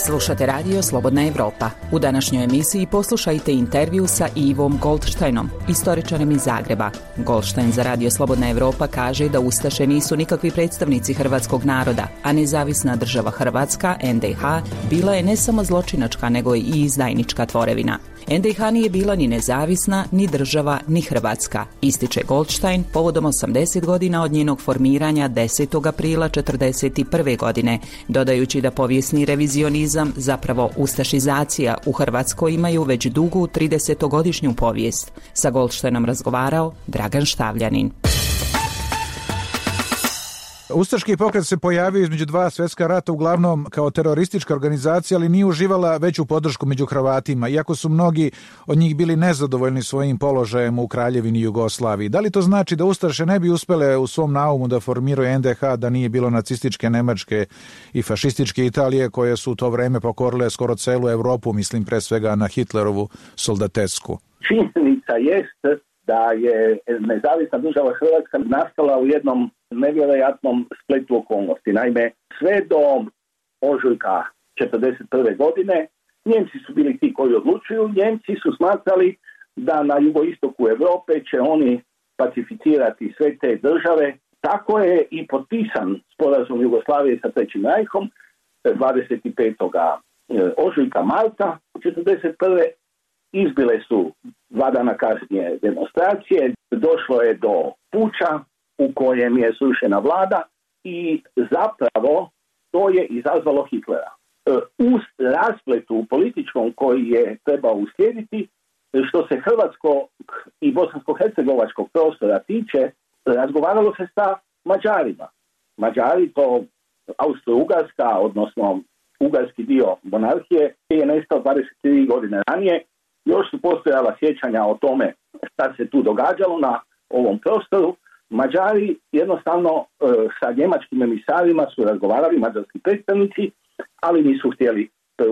Slušate radio Slobodna Evropa. U današnjoj emisiji poslušajte intervju sa Ivom Goldsteinom, istoričarem iz Zagreba. Goldstein za radio Slobodna Evropa kaže da Ustaše nisu nikakvi predstavnici hrvatskog naroda, a nezavisna država Hrvatska, NDH, bila je ne samo zločinačka, nego i izdajnička tvorevina. NDH nije bila ni nezavisna, ni država, ni Hrvatska, ističe Goldstein povodom 80 godina od njenog formiranja 10. aprila 1941. godine, dodajući da povijesni revizionizam, zapravo ustašizacija, u Hrvatskoj imaju već dugu 30-godišnju povijest. Sa Goldsteinom razgovarao Dragan Štavljanin. Ustaški pokret se pojavio između dva svjetska rata uglavnom kao teroristička organizacija, ali nije uživala veću podršku među Hrvatima, iako su mnogi od njih bili nezadovoljni svojim položajem u Kraljevini Jugoslaviji. Da li to znači da Ustaše ne bi uspele u svom naumu da formiraju NDH da nije bilo nacističke Nemačke i fašističke Italije koje su u to vreme pokorile skoro celu Europu, mislim pre svega na Hitlerovu soldatesku? Činjenica jest da je nezavisna država Hrvatska nastala u jednom nevjerojatnom spletu okolnosti. Naime, sve do ožujka 1941. godine Njemci su bili ti koji odlučuju. Njemci su smatrali da na jugoistoku Europe će oni pacificirati sve te države. Tako je i potpisan sporazum Jugoslavije sa Trećim Rajhom 25. ožujka Marta 1941. Izbile su 2 dana kasnije demonstracije, došlo je do puča u kojem je srušena vlada i zapravo to je izazvalo Hitlera. U raspletu političkom koji je trebao uslijediti, što se hrvatskog i bosansko-hercegovačkog prostora tiče, razgovaralo se sa Mađarima. Mađari, to Austro-Ugarska, odnosno ugarski dio monarhije, je nestao 23 godine ranije. Još su postojala sjećanja o tome šta se tu događalo na ovom prostoru. Mađari jednostavno sa njemačkim emisarima su razgovarali, mađarski predstavnici, ali nisu htjeli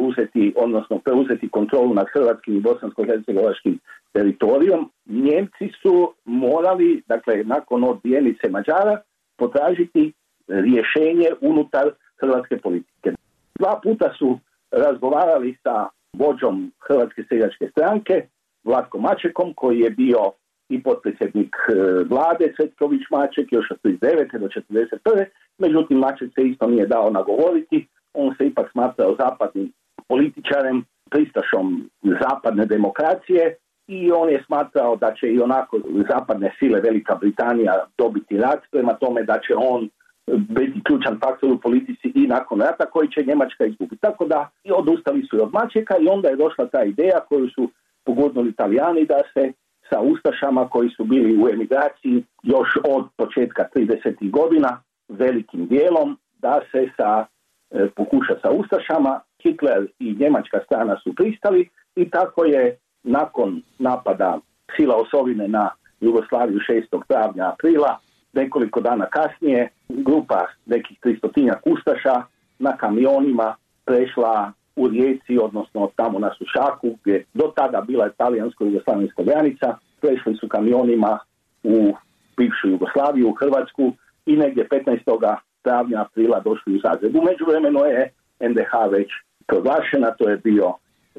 preuzeti kontrolu nad hrvatskim i bosansko-hercegovačkim teritorijom. Njemci su morali, dakle, nakon odbijenice Mađara, potražiti rješenje unutar hrvatske politike. 2 puta su razgovarali sa vođom Hrvatske seljačke stranke, Vlatkom Mačekom, koji je bio i potpredsjednik vlade Cvetković Maček još od 39. do 41. Međutim, Maček se isto nije dao nagovoriti. On se ipak smatrao zapadnim političarem, pristašom zapadne demokracije i on je smatrao da će i onako zapadne sile, Velika Britanija, dobiti rat, prema tome da će on biti ključan faktor u politici i nakon rata koji će Njemačka izgubiti. Tako da i odustali su od Mačeka i onda je došla ta ideja koju su pogodnuli Italijani da se sa Ustašama koji su bili u emigraciji još od početka 30. godina velikim dijelom da se pokuša sa Ustašama. Hitler i njemačka strana su pristali i tako je nakon napada sila osovine na Jugoslaviju 6. travnja aprila, nekoliko dana kasnije, grupa nekih 300 Ustaša na kamionima prešla u Rijeci, odnosno tamo na Sušaku, gdje do tada bila talijansko-jugoslavenska granica, prešli su kamionima u bivšu Jugoslaviju, u Hrvatsku i negdje 15. travnja aprila došli u Zagreb. U međuvremenu je NDH već proglašena, to je bio,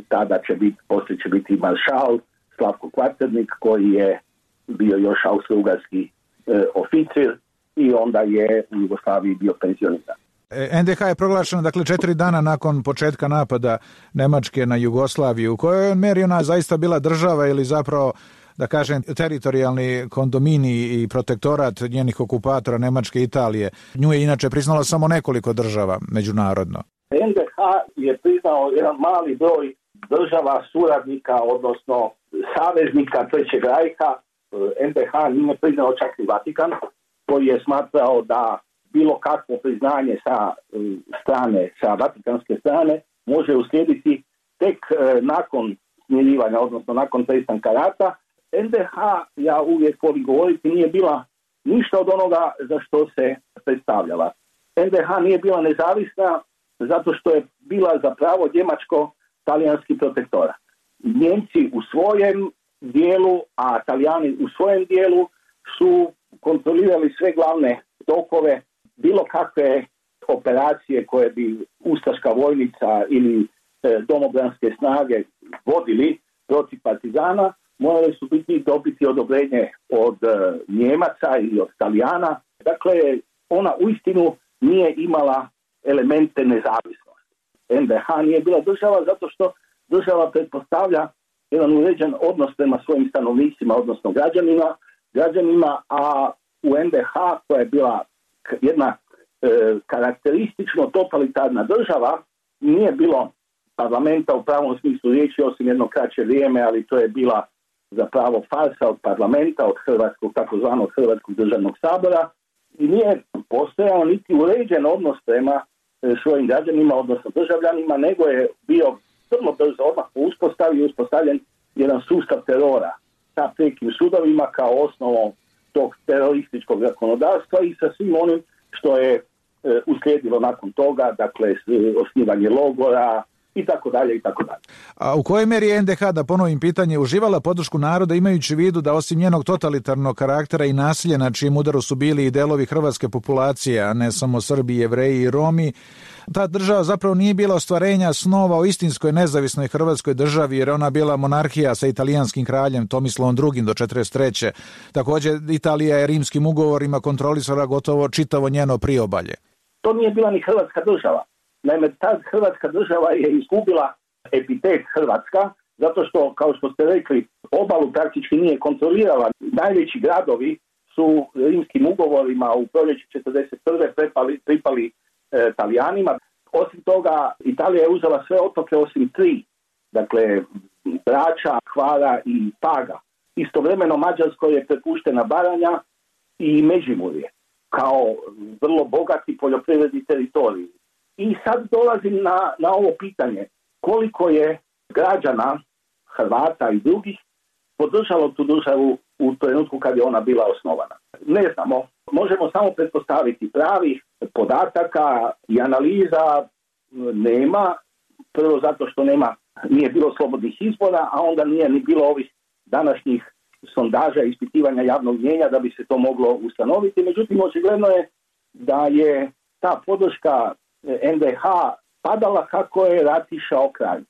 poslije će biti maršal Slavko Kvarternik, koji je bio još austro-ugarski oficir i onda je u Jugoslaviji bio penzioniran. NDH je proglašena, dakle, 4 dana nakon početka napada Nemačke na Jugoslaviju. U kojoj meri ona zaista bila država ili zapravo, da kažem, teritorijalni kondomini i protektorat njenih okupatora Nemačke i Italije? Nju je inače priznalo samo nekoliko država međunarodno. NDH je priznao jedan mali broj država, suradnika, odnosno saveznika Trećeg Rajha. NDH nije priznao čak i Vatikan, koji je smatrao da bilo kakvo priznanje sa vatikanske strane može uslijediti tek nakon smirivanja, odnosno nakon prestanka rata. NDH, ja uvijek volim govoriti, nije bila ništa od onoga za što se predstavljala. NDH nije bila nezavisna zato što je bila zapravo njemačko-talijanski protektorat. Njemci u svojem dijelu, a Talijani u svojem dijelu su kontrolirali sve glavne tokove bilo kakve operacije koje bi ustaška vojnica ili domobranske snage vodili protiv partizana, morali su dobiti odobrenje od Njemaca ili od Talijana. Dakle, ona uistinu nije imala elemente nezavisnosti. NDH nije bila država zato što država pretpostavlja jedan uređen odnos prema svojim stanovnicima, odnosno građanima, a u NDH koja je bila jedna karakteristično totalitarna država, nije bilo parlamenta u pravom smislu riječi, osim jedno kraće vrijeme, ali to je bila zapravo farsa od parlamenta, od hrvatskog, takozvanog Hrvatskog državnog sabora, i nije postojao niti uređen odnos prema svojim građanima, odnosno državljanima, nego je bio vrlo brzo odmah uspostavljen jedan sustav terora sa prijekim sudovima kao osnovom tog terorističkog zakonodavstva i sa svim onim što je uslijedilo nakon toga, dakle osnivanje logora i tako dalje i tako dalje. A u kojoj mjeri je NDH, da ponovim pitanje, uživala podršku naroda imajući u vidu da osim njenog totalitarnog karaktera i nasilja na čijem udaru su bili i delovi hrvatske populacije, a ne samo Srbi, Jevreji i Romi, ta država zapravo nije bila ostvarenja snova o istinskoj nezavisnoj hrvatskoj državi, jer ona bila monarhija sa italijanskim kraljem Tomislavom II do 1943. Također Italija je rimskim ugovorima kontrolisala gotovo čitavo njeno priobalje. To nije bila ni hrvatska država. Naime, ta hrvatska država je izgubila epitet Hrvatska, zato što, kao što ste rekli, obalu praktički nije kontrolirala. Najveći gradovi su rimskim ugovorima u proljeću 1941. pripali Talijanima. Osim toga, Italija je uzela sve otoke osim 3, dakle Brača, Hvara i Paga. Istovremeno Mađarskoj je prepuštena Baranja i Međimurje kao vrlo bogati poljoprivredni teritorij. I sad dolazim na ovo pitanje, koliko je građana, Hrvata i drugih, podržalo tu državu u trenutku kad je ona bila osnovana. Ne znamo, možemo samo pretpostaviti, pravih podataka i analiza nema, prvo zato što nije bilo slobodnih izbora, a onda nije ni bilo ovih današnjih sondaža i ispitivanja javnog mnijenja da bi se to moglo ustanoviti. Međutim, očigledno je da je ta podrška NDH padala kako je rat išao kraj.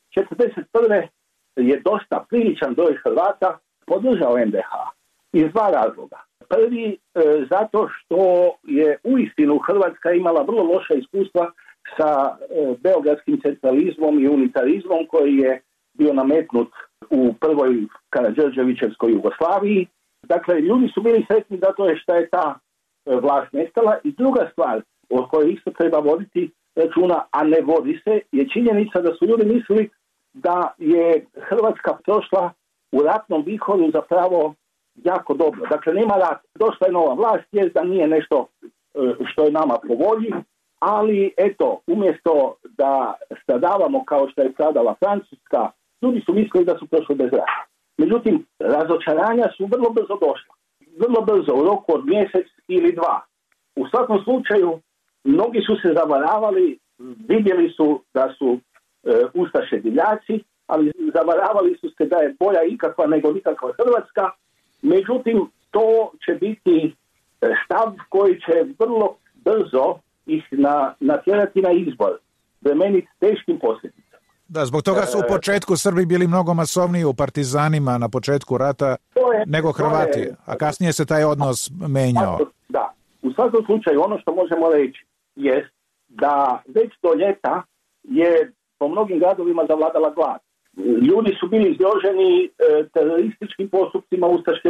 1941. je dosta priličan broj Hrvata podržao NDH iz 2 razloga. Prvi, zato što je uistinu Hrvatska imala vrlo loša iskustva sa beogradskim centralizmom i unitarizmom koji je bio nametnut u prvoj Karađorđevićevskoj Jugoslaviji. Dakle, ljudi su bili sretni zato je što je ta vlast nestala. I druga stvar o kojoj isto treba voditi računa, a ne vodi se, je činjenica da su ljudi mislili da je Hrvatska prošla u ratnom vihoru zapravo jako dobro. Dakle, nema rat. Došla je nova vlast, je da nije nešto što je nama po volji, ali eto, umjesto da stradavamo kao što je stradala Francuska, ljudi su mislili da su prošli bez rata. Međutim, razočaranja su vrlo brzo došla. Vrlo brzo, u roku od mjesec ili 2. U svakom slučaju, mnogi su se zavaravali, vidjeli su da su ustaše divljaci, ali zavaravali su se da je bolja ikakva nego nikakva Hrvatska. Međutim, to će biti stav koji će vrlo brzo ih natjerati na izbor, bremenit teškim posljedicama. Da, zbog toga su u početku Srbi bili mnogo masovniji u partizanima na početku rata nego Hrvati, a kasnije se taj odnos menjao. Da, u svakom slučaju ono što možemo reći jest da već do ljeta je po mnogim gradovima zavladala glad. Ljudi su bili izloženi terorističkim postupcima ustaške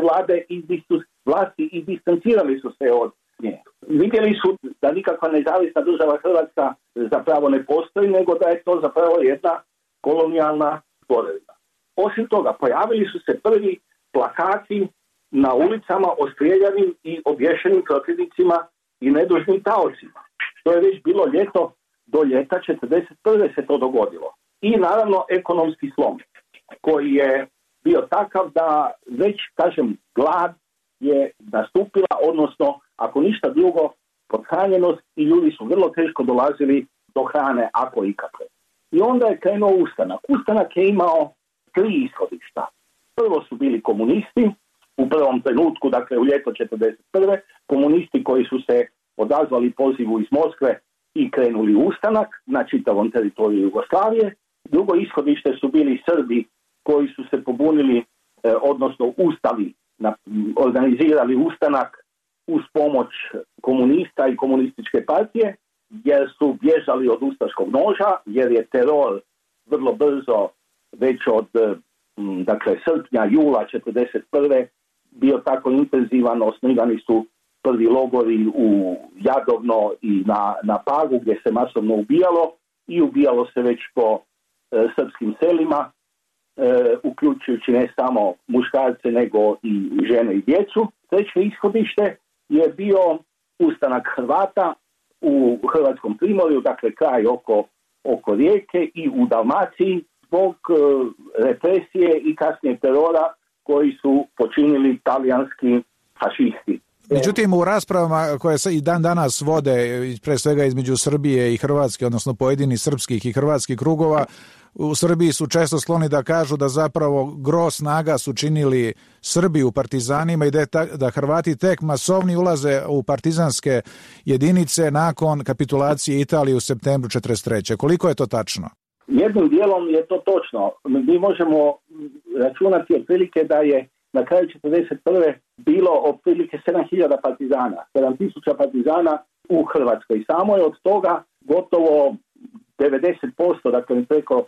vlasti i distancirali su se od nje. Vidjeli su da nikakva nezavisna država Hrvatska zapravo ne postoji, nego da je to zapravo jedna kolonijalna tvorevina. Osim toga, pojavili su se prvi plakati na ulicama o strijeljanim i obješenim protivnicima i nedužnim taocima. To je već bilo ljeto, do ljeta 1941. se to dogodilo. I naravno ekonomski slom koji je bio takav da već, kažem, glad je nastupila, odnosno ako ništa drugo, pothranjenost i ljudi su vrlo teško dolazili do hrane, ako ikakve. I onda je krenuo ustanak. Ustanak je imao 3 ishodišta. Prvo su bili komunisti, u prvom trenutku, dakle u ljeto 1941. Komunisti koji su se odazvali pozivu iz Moskve i krenuli u ustanak na čitavom teritoriju Jugoslavije. Drugo ishodište su bili Srbi koji su se pobunili, odnosno ustali, organizirali ustanak uz pomoć komunista i komunističke partije, jer su bježali od ustaškog noža, jer je teror vrlo brzo, već od srpnja, jula 1941. bio tako intenzivan. Osnivani su prvi logori u Jadovno i na Pagu, gdje se masovno ubijalo i ubijalo se već po srpskim selima, uključujući ne samo muškarce nego i žene i djecu. Treće ishodište je bio ustanak Hrvata u Hrvatskom primorju, dakle kraj oko Rijeke i u Dalmaciji, zbog represije i kasnije terora koji su počinili talijanski fašisti. Međutim, u raspravama koje se i dan danas vode, pre svega između Srbije i Hrvatske, odnosno pojedinih srpskih i hrvatskih krugova, u Srbiji su često skloni da kažu da zapravo gro snaga su činili Srbi u partizanima i da Hrvati tek masovni ulaze u partizanske jedinice nakon kapitulacije Italije u septembru 1943. Koliko je to tačno? Jednim dijelom je to točno. Mi možemo računati otprilike da je na kraju 1941. bilo otprilike 7.000 partizana, 7.000 partizana u Hrvatskoj. Samo je od toga gotovo 90%, dakle preko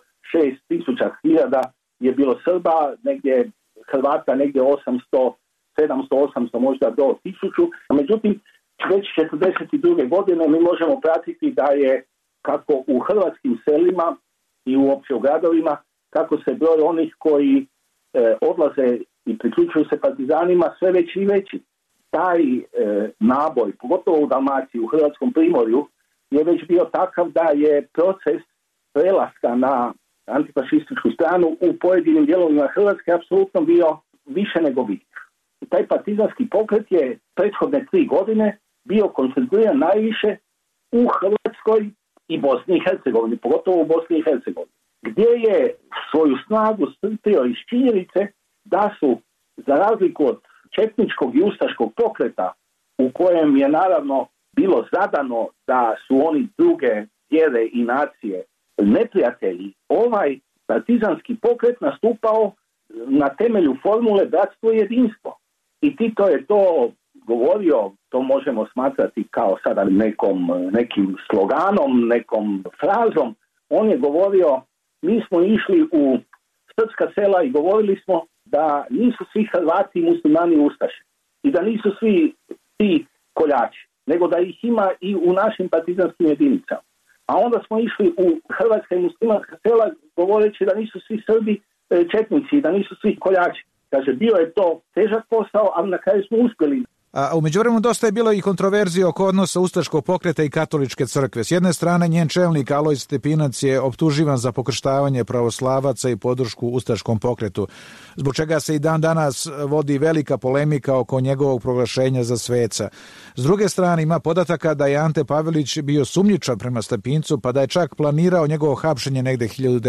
6.000 je bilo Srba, negdje Hrvata, negdje 800, 700, možda do 1000. Međutim, već 1942. godine mi možemo pratiti da je kako u hrvatskim selima i uopće u gradovima, kako se broj onih koji odlaze i priključuju se partizanima sve veći i veći. Taj naboj, pogotovo u Dalmaciji, u Hrvatskom primorju, je već bio takav da je proces prelaska na antifašističku stranu u pojedinim dijelovima Hrvatske apsolutno bio više nego vidljiv. Taj partizanski pokret je prethodne 3 godine bio koncentriran najviše u Hrvatskoj i Bosni i Hercegovini, pogotovo u Bosni i Hercegovini, gdje je svoju snagu crpio iz činjenice da su, za razliku od četničkog i ustaškog pokreta, u kojem je naravno bilo zadano da su oni druge vjere i nacije neprijatelji, ovaj partizanski pokret nastupao na temelju formule bratstvo i jedinstvo. I Tito je to govorio, to možemo smatrati kao sada nekim sloganom, nekom frazom. On je govorio, mi smo išli u srpska sela i govorili smo da nisu svi Hrvati i muslimani ustaše i da nisu svi ti koljači, nego da ih ima i u našim partizanskim jedinicama. A onda smo išli u hrvatska i muslimanska sela govoreći da nisu svi Srbi četnici i da nisu svi koljači. Kaže, bio je to težak posao, ali na kraju smo uspjeli. A u međuvremenu dosta je bilo i kontroverzije oko odnosa ustaškog pokreta i katoličke crkve. S jedne strane, njen čelnik Alojz Stepinac je optuživan za pokrštavanje pravoslavaca i podršku ustaškom pokretu, zbog čega se i dan danas vodi velika polemika oko njegovog proglašenja za sveca. S druge strane, ima podataka da je Ante Pavelić bio sumnjičav prema Stepincu, pa da je čak planirao njegovo hapšenje negde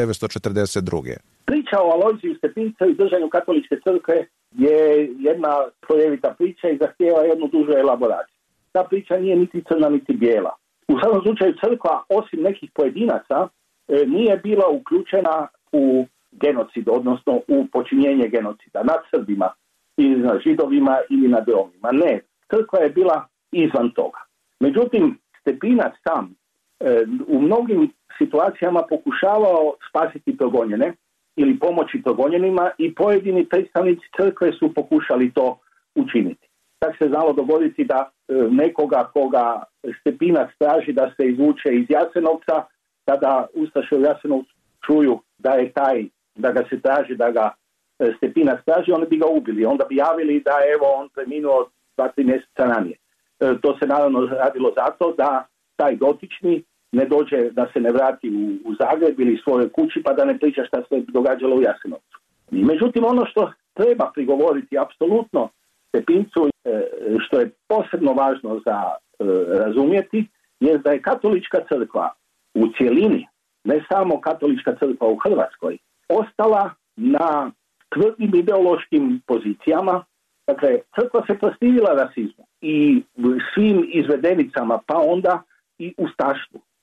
1942. Priča o Alojziju Stepincu i držanju katoličke crkve je jedna slojevita priča i zahtijeva jednu dužu elaboraciju. Ta priča nije niti crna niti bijela. U svakom slučaju crkva, osim nekih pojedinaca, nije bila uključena u genocid, odnosno u počinjenje genocida nad Srbima ili nad Židovima ili nad Romima. Ne, crkva je bila izvan toga. Međutim, Stepinac sam u mnogim situacijama pokušavao spasiti progonjene ili pomoći progonjenima i pojedini predstavnici crkve su pokušali to učiniti. Tako se znalo dogoditi da nekoga koga Stepinac traži da se izvuče iz Jasenovca, kada ustaše u Jasenovcu čuju da ga se traži, da ga Stepinac traži, oni bi ga ubili. Onda bi javili da evo on preminuo 2-3 mjeseca ranije. To se naravno radilo zato da taj dotični ne dođe, da se ne vrati u Zagreb ili svojoj kući pa da ne priča šta se događalo u Jasenovcu. Međutim, ono što treba prigovoriti apsolutno Stepincu, što je posebno važno za razumjeti, je da je katolička crkva u cjelini, ne samo katolička crkva u Hrvatskoj, ostala na tvrdim ideološkim pozicijama. Dakle, crkva se protivila rasizmu i svim izvedenicama, pa onda i ustaštvu.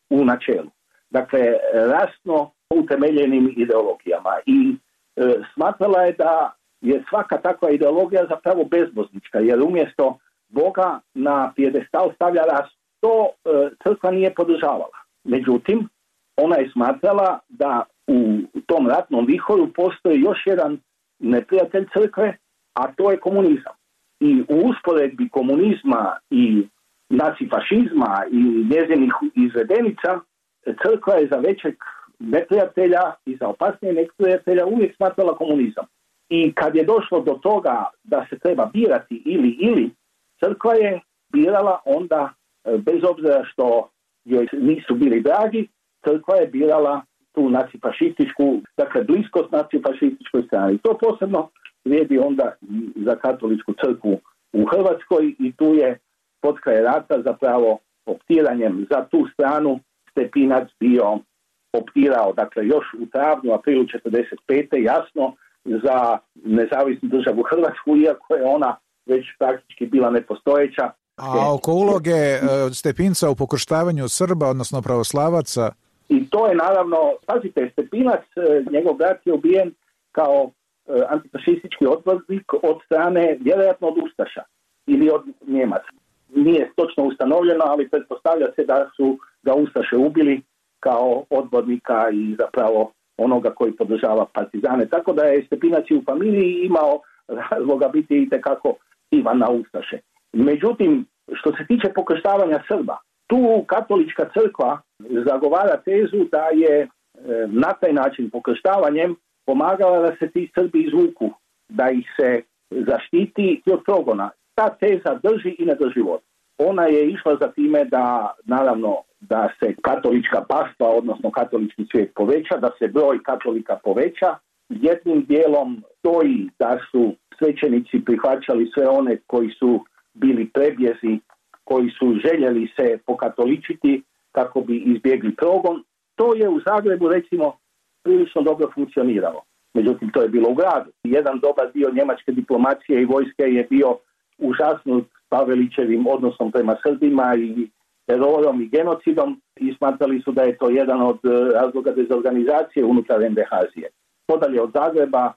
u načelu. Dakle, rasno utemeljenim ideologijama i smatrala je da je svaka takva ideologija zapravo bezboznička, jer umjesto Boga na pijedestal stavlja rast. To crkva nije podržavala. Međutim, ona je smatrala da u tom ratnom vihoru postoji još jedan neprijatelj crkve, a to je komunizam. I u usporedbi komunizma i nacifašizma i njezinih izvedenica, crkva je za većeg neprijatelja i za opasnije neprijatelja uvijek smatrala komunizam. I kad je došlo do toga da se treba birati ili, crkva je birala onda, bez obzira što joj nisu bili dragi, crkva je birala tu nacifašističku, dakle bliskost nacifašističkoj strani. To posebno vrijedi onda za katoličku crkvu u Hrvatskoj i tu je pod kraj rata zapravo optiranjem za tu stranu Stepinac bio optirao, dakle još u travnju, aprilu 1945. jasno za nezavisnu državu Hrvatsku, iako je ona već praktički bila nepostojeća. A oko uloge Stepinca u pokrštavanju Srba, odnosno pravoslavaca? I to je naravno, pazite, Stepinac, njegov brat je ubijen kao antifašistički odbornik od strane, vjerojatno od Ustaša ili od Njemaca. Nije točno ustanovljeno, ali pretpostavlja se da su ga Ustaše ubili kao odbornika i zapravo onoga koji podržava partizane. Tako da je Stepinac i u familiji imao razloga biti itekako ivan na Ustaše. Međutim, što se tiče pokrštavanja Srba, tu katolička crkva zagovara tezu da je na taj način pokrštavanjem pomagala da se ti Srbi izvuku, da ih se zaštiti od progona. Ta teza drži i ne drži vodu. Ona je išla za time da, naravno, da se katolička pastva, odnosno katolički svijet poveća, da se broj katolika poveća. Jednim dijelom stoji da su svećenici prihvaćali sve one koji su bili prebjezi, koji su željeli se pokatoličiti kako bi izbjegli progon. To je u Zagrebu, recimo, prilično dobro funkcioniralo. Međutim, to je bilo u gradu. Jedan dobar dio njemačke diplomacije i vojske je bio užasnut Pavelićevim odnosom prema Srbima i terorom i genocidom i smatrali su da je to jedan od razloga dezorganizacije unutar NDH-azije. Podalje od Zagreba,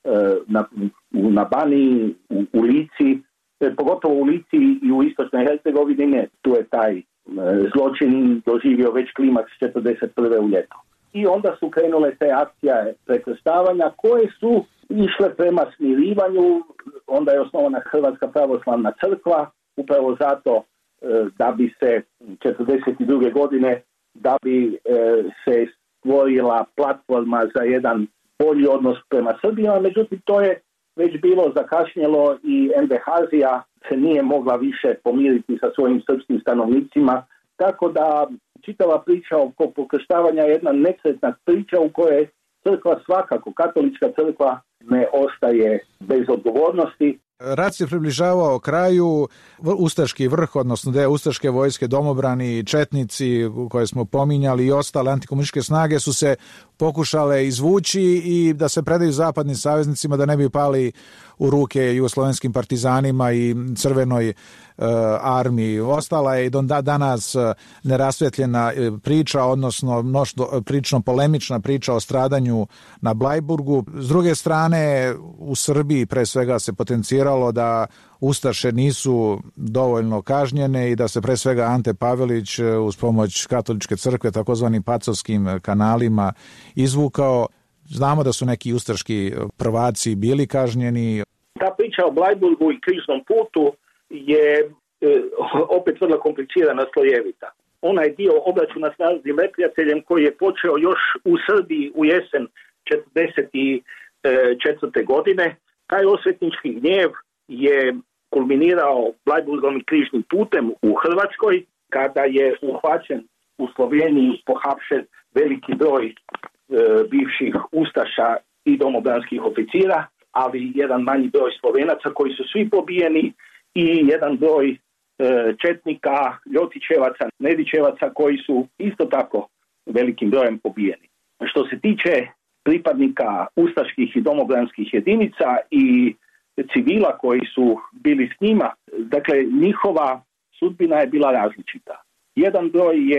na Baniji, u Lici, pogotovo u Lici i u istočnoj Hercegovini, tu je taj zločin doživio već klimaks 1941. u ljeto. I onda su krenule te akcije prekrštavanja koje su išle prema smirivanju. Onda je osnovana Hrvatska pravoslavna crkva, upravo zato da bi se 1942. godine da bi se stvorila platforma za jedan bolji odnos prema Srbima, međutim to je već bilo zakašnjelo i NDH-azija se nije mogla više pomiriti sa svojim srpskim stanovnicima, tako da čitava priča oko pokrštavanja je jedna nesretna priča u kojoj crkva svakako, katolička crkva, ne ostaje bez odgovornosti. Rat se približavao kraju, ustaški vrh, odnosno deo ustaške vojske, domobrani, četnici koje smo pominjali i ostale antikomunističke snage su se pokušale izvući i da se predaju zapadnim saveznicima da ne bi pali u ruke jugoslovenskim partizanima i crvenoj armiji. Ostala je i do danas nerasvetljena priča, odnosno prilično polemična priča o stradanju na Blajburgu. S druge strane, u Srbiji pre svega se potenciralo da ustaše nisu dovoljno kažnjene i da se pre svega Ante Pavelić uz pomoć katoličke crkve, takozvanim pacovskim kanalima, izvukao. Znamo da su neki ustaški prvaci bili kažnjeni. Ta priča o Blajburgu i križnom putu je opet vrlo komplicirana, slojevita. Ona je dio obračuna s narodnim neprijateljem koji je počeo još u Srbiji u jesen 1944. godine. Taj osvetnički gnjev je kulminirao Blajburgom i križnim putem u Hrvatskoj, kada je uhvaćen u Sloveniji, pohapšen veliki broj bivših ustaša i domobranskih oficira, ali jedan manji broj Slovenaca koji su svi pobijeni i jedan broj četnika, Ljotićevaca, Nedićevaca koji su isto tako velikim brojem pobijeni. Što se tiče pripadnika ustaških i domobranskih jedinica i civila koji su bili s njima, dakle njihova sudbina je bila različita. Jedan broj je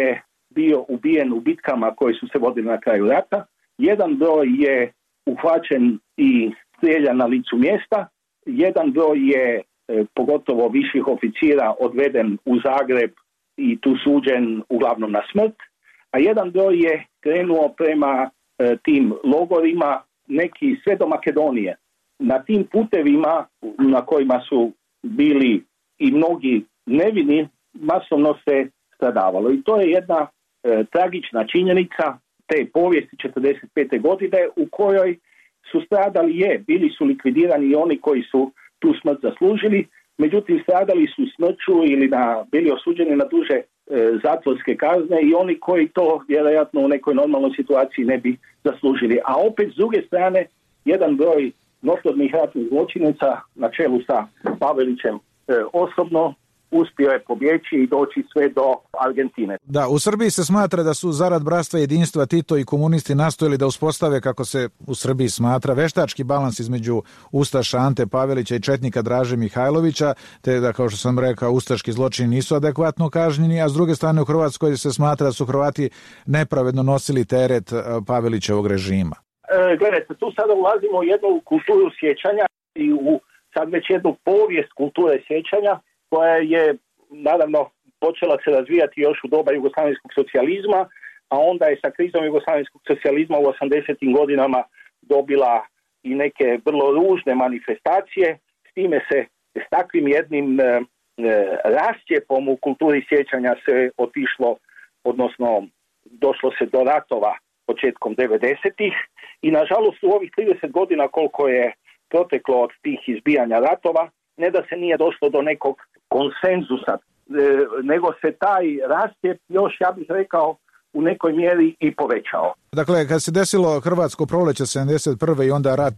bio ubijen u bitkama koje su se vodile na kraju rata, jedan broj je uhvaćen i strijeljan na licu mjesta, jedan broj je, pogotovo viših oficira, odveden u Zagreb i tu suđen uglavnom na smrt, a jedan broj je krenuo prema tim logorima, neki sve do Makedonije. Na tim putevima na kojima su bili i mnogi nevini, masovno se stradavalo. I to je jedna tragična činjenica te povijesti 45. godine u kojoj su stradali, bili su likvidirani i oni koji su tu smrt zaslužili, međutim stradali su smrću ili bili osuđeni na duže zatvorske kazne i oni koji to vjerojatno u nekoj normalnoj situaciji ne bi zaslužili. A opet s druge strane jedan broj notornih ratnih zločinaca na čelu sa Pavelićem osobno uspio je pobjeći i doći sve do Argentine. Da, u Srbiji se smatra da su zarad bratstva jedinstva Tito i komunisti nastojali da uspostave, kako se u Srbiji smatra, veštački balans između ustaša Ante Pavelića i četnika Draže Mihajlovića, te da, kao što sam rekao, ustaški zločini nisu adekvatno kažnjeni, a s druge strane u Hrvatskoj se smatra da su Hrvati nepravedno nosili teret Pavelićevog režima. Gledajte, tu sada ulazimo u jednu kulturu sjećanja i u sad već jednu povijest kulture sjećanja koja je naravno počela se razvijati još u doba jugoslavenskog socijalizma, a onda je sa krizom jugoslavenskog socijalizma u 80. godinama dobila i neke vrlo ružne manifestacije. S time se, s takvim jednim rascijepom u kulturi sjećanja se otišlo, odnosno došlo se do ratova početkom 90-ih i nažalost u ovih 30 godina koliko je proteklo od tih izbijanja ratova, ne da se nije došlo do nekog konsenzusa, nego se taj rascijep još, ja bih rekao, u nekoj mjeri i povećao. Dakle, kad se desilo Hrvatsko proljeće 71. i onda rat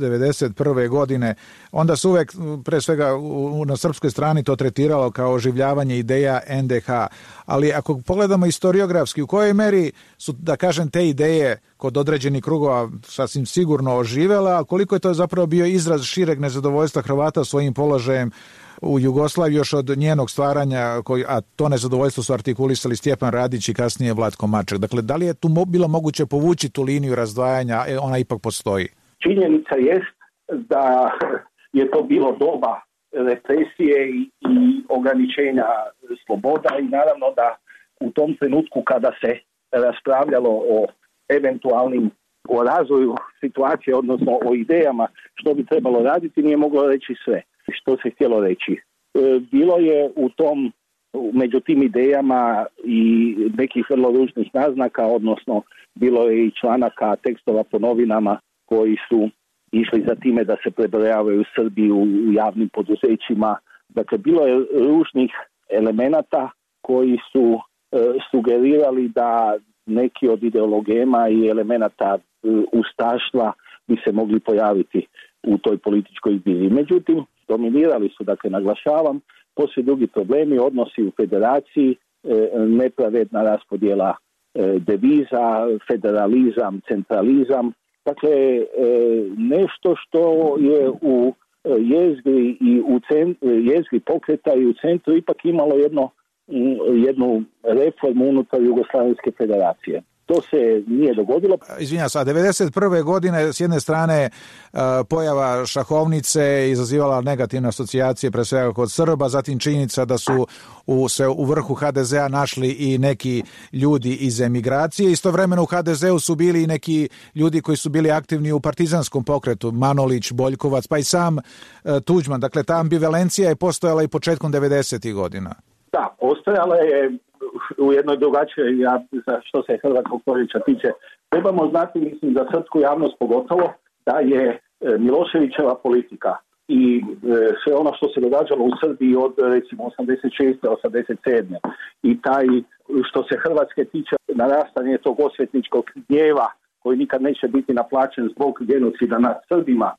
91. godine, onda se uvek, pre svega na srpskoj strani, to tretiralo kao oživljavanje ideja NDH. Ali ako pogledamo historiografski, u kojoj meri su, da kažem, te ideje kod određenih krugova sasvim sigurno oživela, a koliko je to zapravo bio izraz šireg nezadovoljstva Hrvata svojim položajem u Jugoslaviji još od njenog stvaranja, a to nezadovoljstvo su artikulisali Stjepan Radić i kasnije Vlatko Maček. Dakle, da li je tu bilo moguće povući tu liniju razdvajanja, ona ipak postoji? Činjenica jest da je to bilo doba represije i ograničenja sloboda i naravno da u tom trenutku kada se raspravljalo o eventualnim, o razvoju situacije, odnosno o idejama što bi trebalo raditi, nije moglo reći sve što se htjelo reći. Bilo je među tim idejama i nekih vrlo ružnih naznaka, odnosno bilo je i članaka, tekstova po novinama koji su išli za time da se prebrojavaju Srbi u javnim poduzećima. Dakle, bilo je ružnih elemenata koji su sugerirali da neki od ideologema i elemenata ustaštva bi se mogli pojaviti u toj političkoj zbilji. Međutim, dominirali su, dakle, naglašavam, poslije drugi problemi, odnosi u federaciji, nepravedna raspodjela deviza, federalizam, centralizam. Dakle, nešto što je u jezgri i u jezgri pokreta i u centru ipak imalo jednu reformu unutar Jugoslavenske federacije. To se nije dogodilo. Izvinjam se, 91. godine s jedne strane pojava šahovnice izazivala negativne asocijacije pre svega kod Srba, zatim činjenica da su se u vrhu HDZ-a našli i neki ljudi iz emigracije. Istovremeno u HDZ-u su bili i neki ljudi koji su bili aktivni u partizanskom pokretu, Manolić, Boljkovac, pa i sam Tuđman. Dakle, ta ambivalencija je postojala i početkom 90. godina. Da, postojala je u jednoj drugačijoj, za što se Hrvatskog proljeća tiče. Trebamo znati, mislim, za srpsku javnost pogotovo, da je Miloševićeva politika i sve ono što se događalo u Srbiji od, recimo, 86. 87. i taj, što se Hrvatske tiče, narastanje tog osvetničkog gnjeva koji nikad neće biti naplaćen zbog genocida nad Srbima,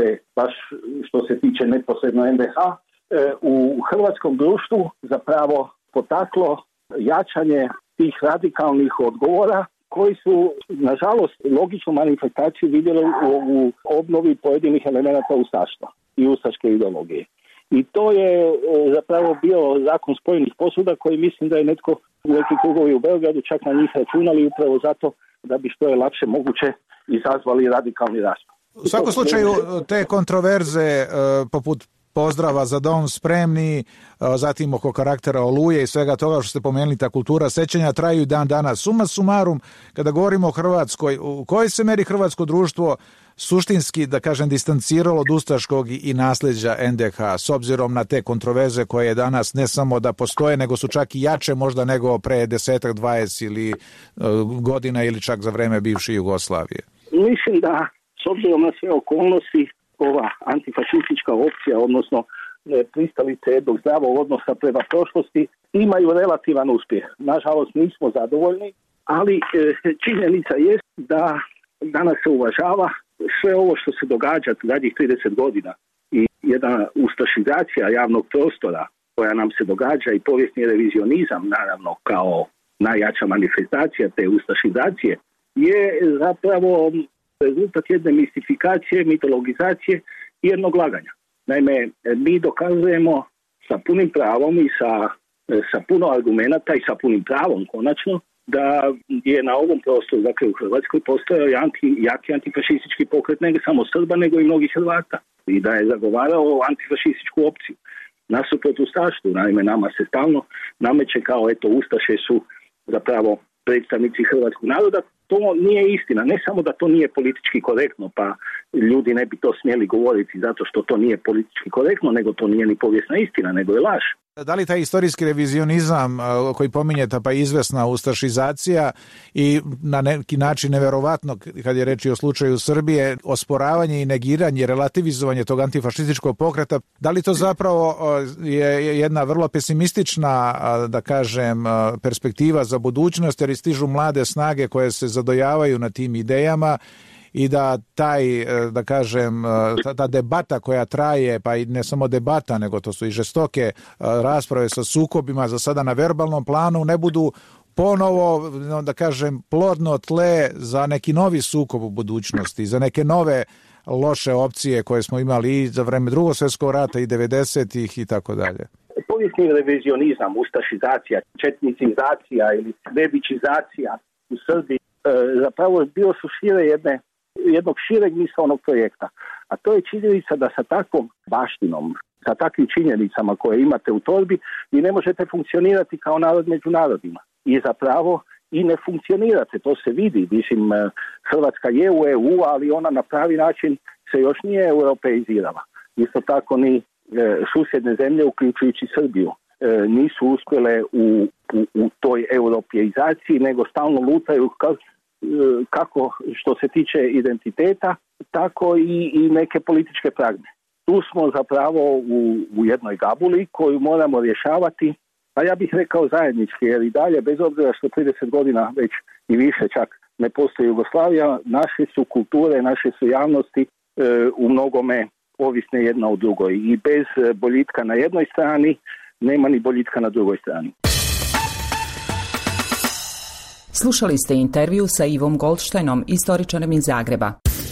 što se tiče neposredno NDH, u hrvatskom društvu zapravo potaklo jačanje tih radikalnih odgovora koji su, nažalost, logičnu manifestaciju vidjeli u obnovi pojedinih elemenata ustaštva i ustaške ideologije. I to je zapravo bio zakon spojenih posuda koji mislim da je netko u neki krugovi u Beogradu čak na njih računali upravo zato da bi što je lakše moguće izazvali radikalni raspad. U svakom slučaju te kontroverze poput pozdrava za dom spremni, zatim oko karaktera Oluje i svega toga što ste pomenuli, ta kultura sećanja traju i dan danas. Suma sumarum, kada govorimo o Hrvatskoj, u kojoj se meri hrvatsko društvo suštinski, da kažem, distanciralo od ustaškog i nasljeđa NDH s obzirom na te kontroverze koje danas ne samo da postoje, nego su čak i jače možda nego pre 10, 20 ili godina ili čak za vreme bivše Jugoslavije? Mislim da s obzirom na sve okolnosti ova antifašistička opcija, odnosno pristalice jednog zdravog odnosa prema prošlosti, imaju relativan uspjeh. Nažalost nismo zadovoljni, ali činjenica jest da danas se uvažava sve ovo što se događa zadnjih 30 godina i jedna ustašizacija javnog prostora koja nam se događa i povijesni revizionizam, naravno kao najjača manifestacija te ustašizacije, je zapravo rezultat jedne mistifikacije, mitologizacije i jednog laganja. Naime, mi dokazujemo sa punim pravom i sa puno argumenata i sa punim pravom konačno da je na ovom prostoru, dakle u Hrvatskoj, postojao jaki antifašistički pokret ne samo Srba, nego i mnogih Hrvata. I da je zagovarao antifašističku opciju. Nasuprot ustaštvu, naime, nama se stalno nameće kao eto ustaše su zapravo predstavnici hrvatskog naroda. To nije istina. Ne samo da to nije politički korektno, pa ljudi ne bi to smjeli govoriti zato što to nije politički korektno, nego to nije ni povijesna istina, nego je laž. Da li taj istorijski revizionizam koji pominjete, pa izvesna ustašizacija i na neki način neverovatno, kad je reč o slučaju Srbije, osporavanje i negiranje, relativizovanje tog antifašističkog pokreta, da li to zapravo je jedna vrlo pesimistična, da kažem, perspektiva za budućnost, jer stižu mlade snage koje se zadojavaju na tim idejama i da taj, da kažem, ta debata koja traje, pa i ne samo debata, nego to su i žestoke rasprave sa sukobima za sada na verbalnom planu, ne budu ponovo, da kažem, plodno tle za neki novi sukob u budućnosti, za neke nove loše opcije koje smo imali i za vreme Drugog svjetskog rata i 90-ih i tako dalje. Povijesni revizionizam, ustašizacija, četnicizacija ili nebičizacija u Srbiji zapravo bio su jednog šireg misaonog projekta. A to je činjenica da sa takvom baštinom, sa takvim činjenicama koje imate u torbi, vi ne možete funkcionirati kao narod među narodima. I zapravo i ne funkcionirate, to se vidi. Mislim, Hrvatska je u EU, ali ona na pravi način se još nije europeizirala. Isto tako ni susjedne zemlje, uključujući Srbiju, nisu uspjele u toj europeizaciji, nego stalno lutaju kako što se tiče identiteta, tako i neke političke pragme. Tu smo zapravo u jednoj gabuli koju moramo rješavati, a ja bih rekao zajednički, jer i dalje, bez obzira što 30 godina već i više čak ne postoji Jugoslavija, naše su kulture, naše su javnosti u mnogome ovisne jedna u drugoj. I bez boljitka na jednoj strani nema ni boljitka na drugoj strani. Slušali ste intervju sa Ivom Goldsteinom, istoričarem iz Zagreba.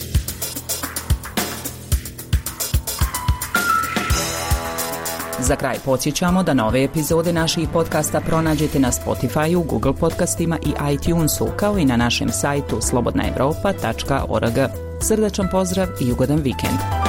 Za kraj podsjećamo da nove epizode naših podcasta pronađete na Spotify-u, Google podcastima i iTunesu, kao i na našem sajtu slobodnaevropa.org. Srdačan pozdrav i ugodan vikend.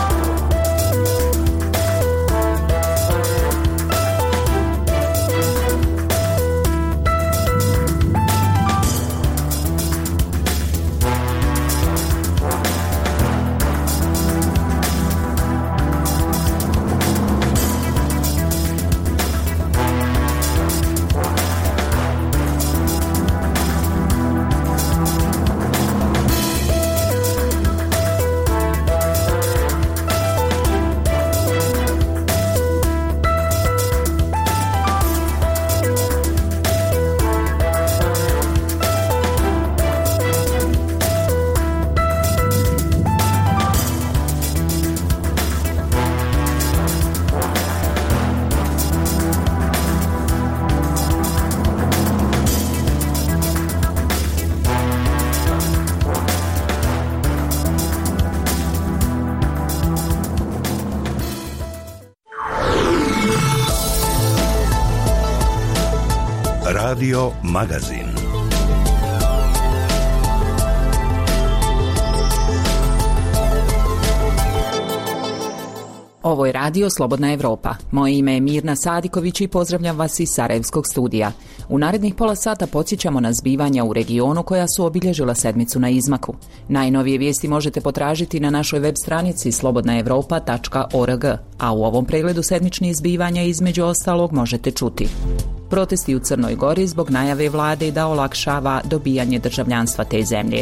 Radio Magazin. Ovo je radio Slobodna Evropa. Moje ime je Mirna Sadiković i pozdravljam vas iz Sarajevskog studija. U narednih pola sata podsjećamo na zbivanja u regionu koja su obilježila sedmicu na izmaku. Najnovije vijesti možete potražiti na našoj web stranici slobodnaevropa.org, a u ovom pregledu sedmičnih zbivanja između ostalog možete čuti: protesti u Crnoj Gori zbog najave vlade da olakšava dobijanje državljanstva te zemlje.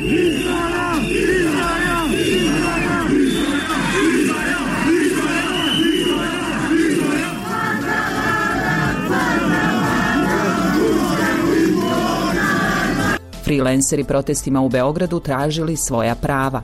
Freelanceri protestima u Beogradu tražili svoja prava.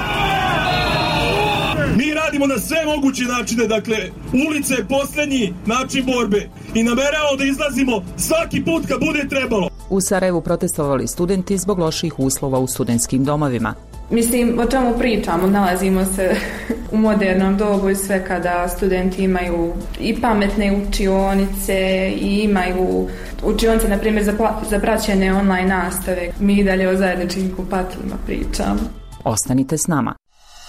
Mi radimo na sve moguće načine, dakle, ulica je posljednji način borbe i nameravamo da izlazimo svaki put kad bude trebalo. U Sarajevu protestovali studenti zbog loših uslova u studentskim domovima. Mislim, o čemu pričamo, nalazimo se u modernom dobu i sve kada studenti imaju i pametne učionice i imaju učionice, na primjer, za praćenje online nastave. Mi dalje o zajedničkim kupatilima pričamo. Ostanite s nama.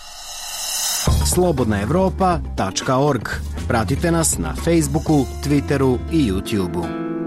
slobodnaevropa.org. Pratite nas na Facebooku, Twitteru i YouTubeu.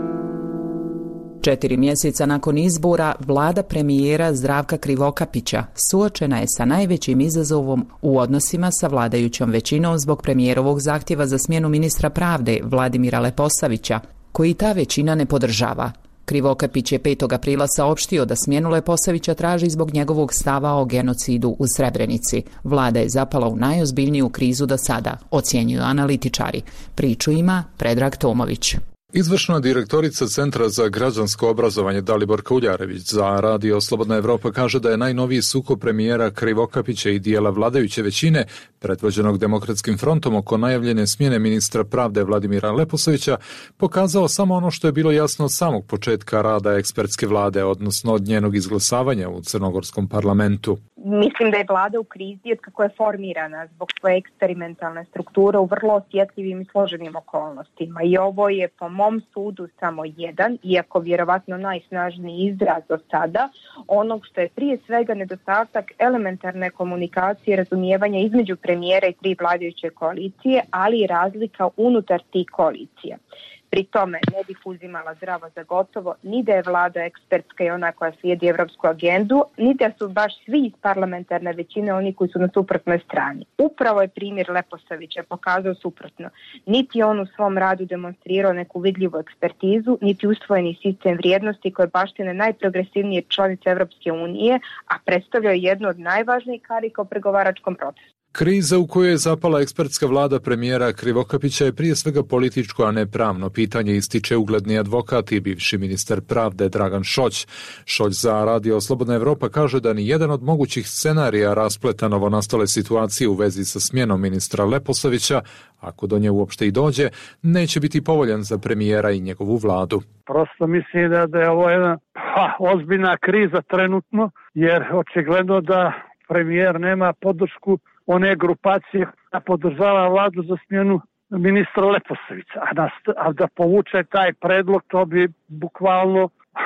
4 mjeseca nakon izbora, vlada premijera Zdravka Krivokapića suočena je sa najvećim izazovom u odnosima sa vladajućom većinom zbog premijerovog zahtjeva za smjenu ministra pravde Vladimira Leposavića, koji ta većina ne podržava. Krivokapić je 5. aprila saopštio da smjenu Leposavića traži zbog njegovog stava o genocidu u Srebrenici. Vlada je zapala u najozbiljniju krizu do sada, ocjenjuju analitičari. Priču ima Predrag Tomović. Izvršna direktorica Centra za građansko obrazovanje Daliborka Uljarević za Radio Slobodna Evropa kaže da je najnoviji sukob premijera Krivokapića i dijela vladajuće većine, predvođenog Demokratskim frontom oko najavljene smjene ministra pravde Vladimira Leposavića, pokazao samo ono što je bilo jasno od samog početka rada ekspertske vlade, odnosno od njenog izglasavanja u crnogorskom parlamentu. Mislim da je vlada u krizi od kako je formirana zbog svoje eksperimentalne strukture u vrlo osjetljivim i složenim okolnostima. I ovo je po mom sudu samo jedan, iako vjerovatno najsnažniji izraz do sada, onog što je prije svega nedostatak elementarne komunikacije i razumijevanja između premijera i 3 vladajuće koalicije, ali i razlika unutar tih koalicija. Pri tome ne bih uzimala zdravo za gotovo ni da je vlada ekspertska i ona koja slijedi evropsku agendu, ni da su baš svi iz parlamentarne većine oni koji su na suprotnoj strani. Upravo je primjer Leposavića pokazao suprotno. Niti on u svom radu demonstrirao neku vidljivu ekspertizu, niti usvojeni sistem vrijednosti koje baštine najprogresivnije članice Evropske unije, a predstavljaju jednu od najvažnijih karika u pregovaračkom procesu. Kriza u kojoj je zapala ekspertska vlada premijera Krivokapića je prije svega političko, a ne pravno pitanje, ističe ugledni advokat i bivši ministar pravde Dragan Šoć. Šoć za Radio Slobodna Evropa kaže da ni jedan od mogućih scenarija raspleta novonastale situacije u vezi sa smjenom ministra Leposavića, ako do nje uopšte i dođe, neće biti povoljan za premijera i njegovu vladu. Prosto mislim da je ovo jedna ozbiljna kriza trenutno, jer očigledno da premijer nema podršku one grupacije da podržava vladu za smjenu ministra Leposavića. A da povuče taj predlog, to bi bukvalno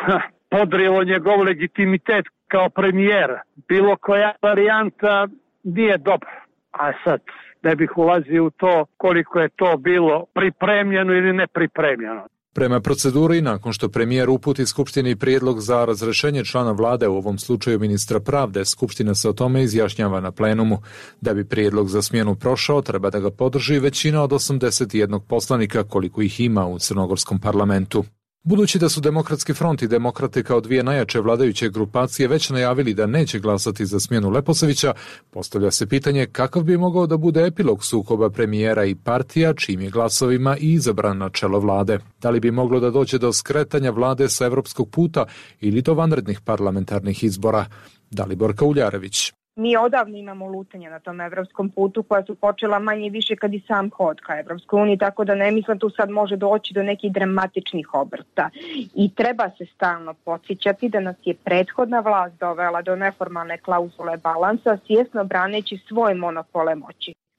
podrilo njegov legitimitet kao premijera. Bilo koja varijanta nije dobra. A sad ne bih ulazio u to koliko je to bilo pripremljeno ili nepripremljeno. Prema proceduri, nakon što premijer uputi Skupštini prijedlog za razrešenje člana vlade, u ovom slučaju ministra pravde, Skupština se o tome izjašnjava na plenumu. Da bi prijedlog za smjenu prošao, treba da ga podrži većina od 81 poslanika, koliko ih ima u crnogorskom parlamentu. Budući da su Demokratski front i Demokrate kao 2 najjače vladajuće grupacije već najavili da neće glasati za smjenu Leposavića, postavlja se pitanje kakav bi mogao da bude epilog sukoba premijera i partija čijim je glasovima i izabran na čelo vlade. Da li bi moglo da dođe do skretanja vlade sa evropskog puta ili do vanrednih parlamentarnih izbora? Daliborka Uljarević. Mi odavno imamo lutanja na tom evropskom putu koja su počela manje više kad i sam hod ka Evropskoj uniji, tako da ne mislim tu sad može doći do nekih dramatičnih obrta. I treba se stalno podsjećati da nas je prethodna vlast dovela do neformalne klauzule balansa, svjesno braneći svoje monopole moći.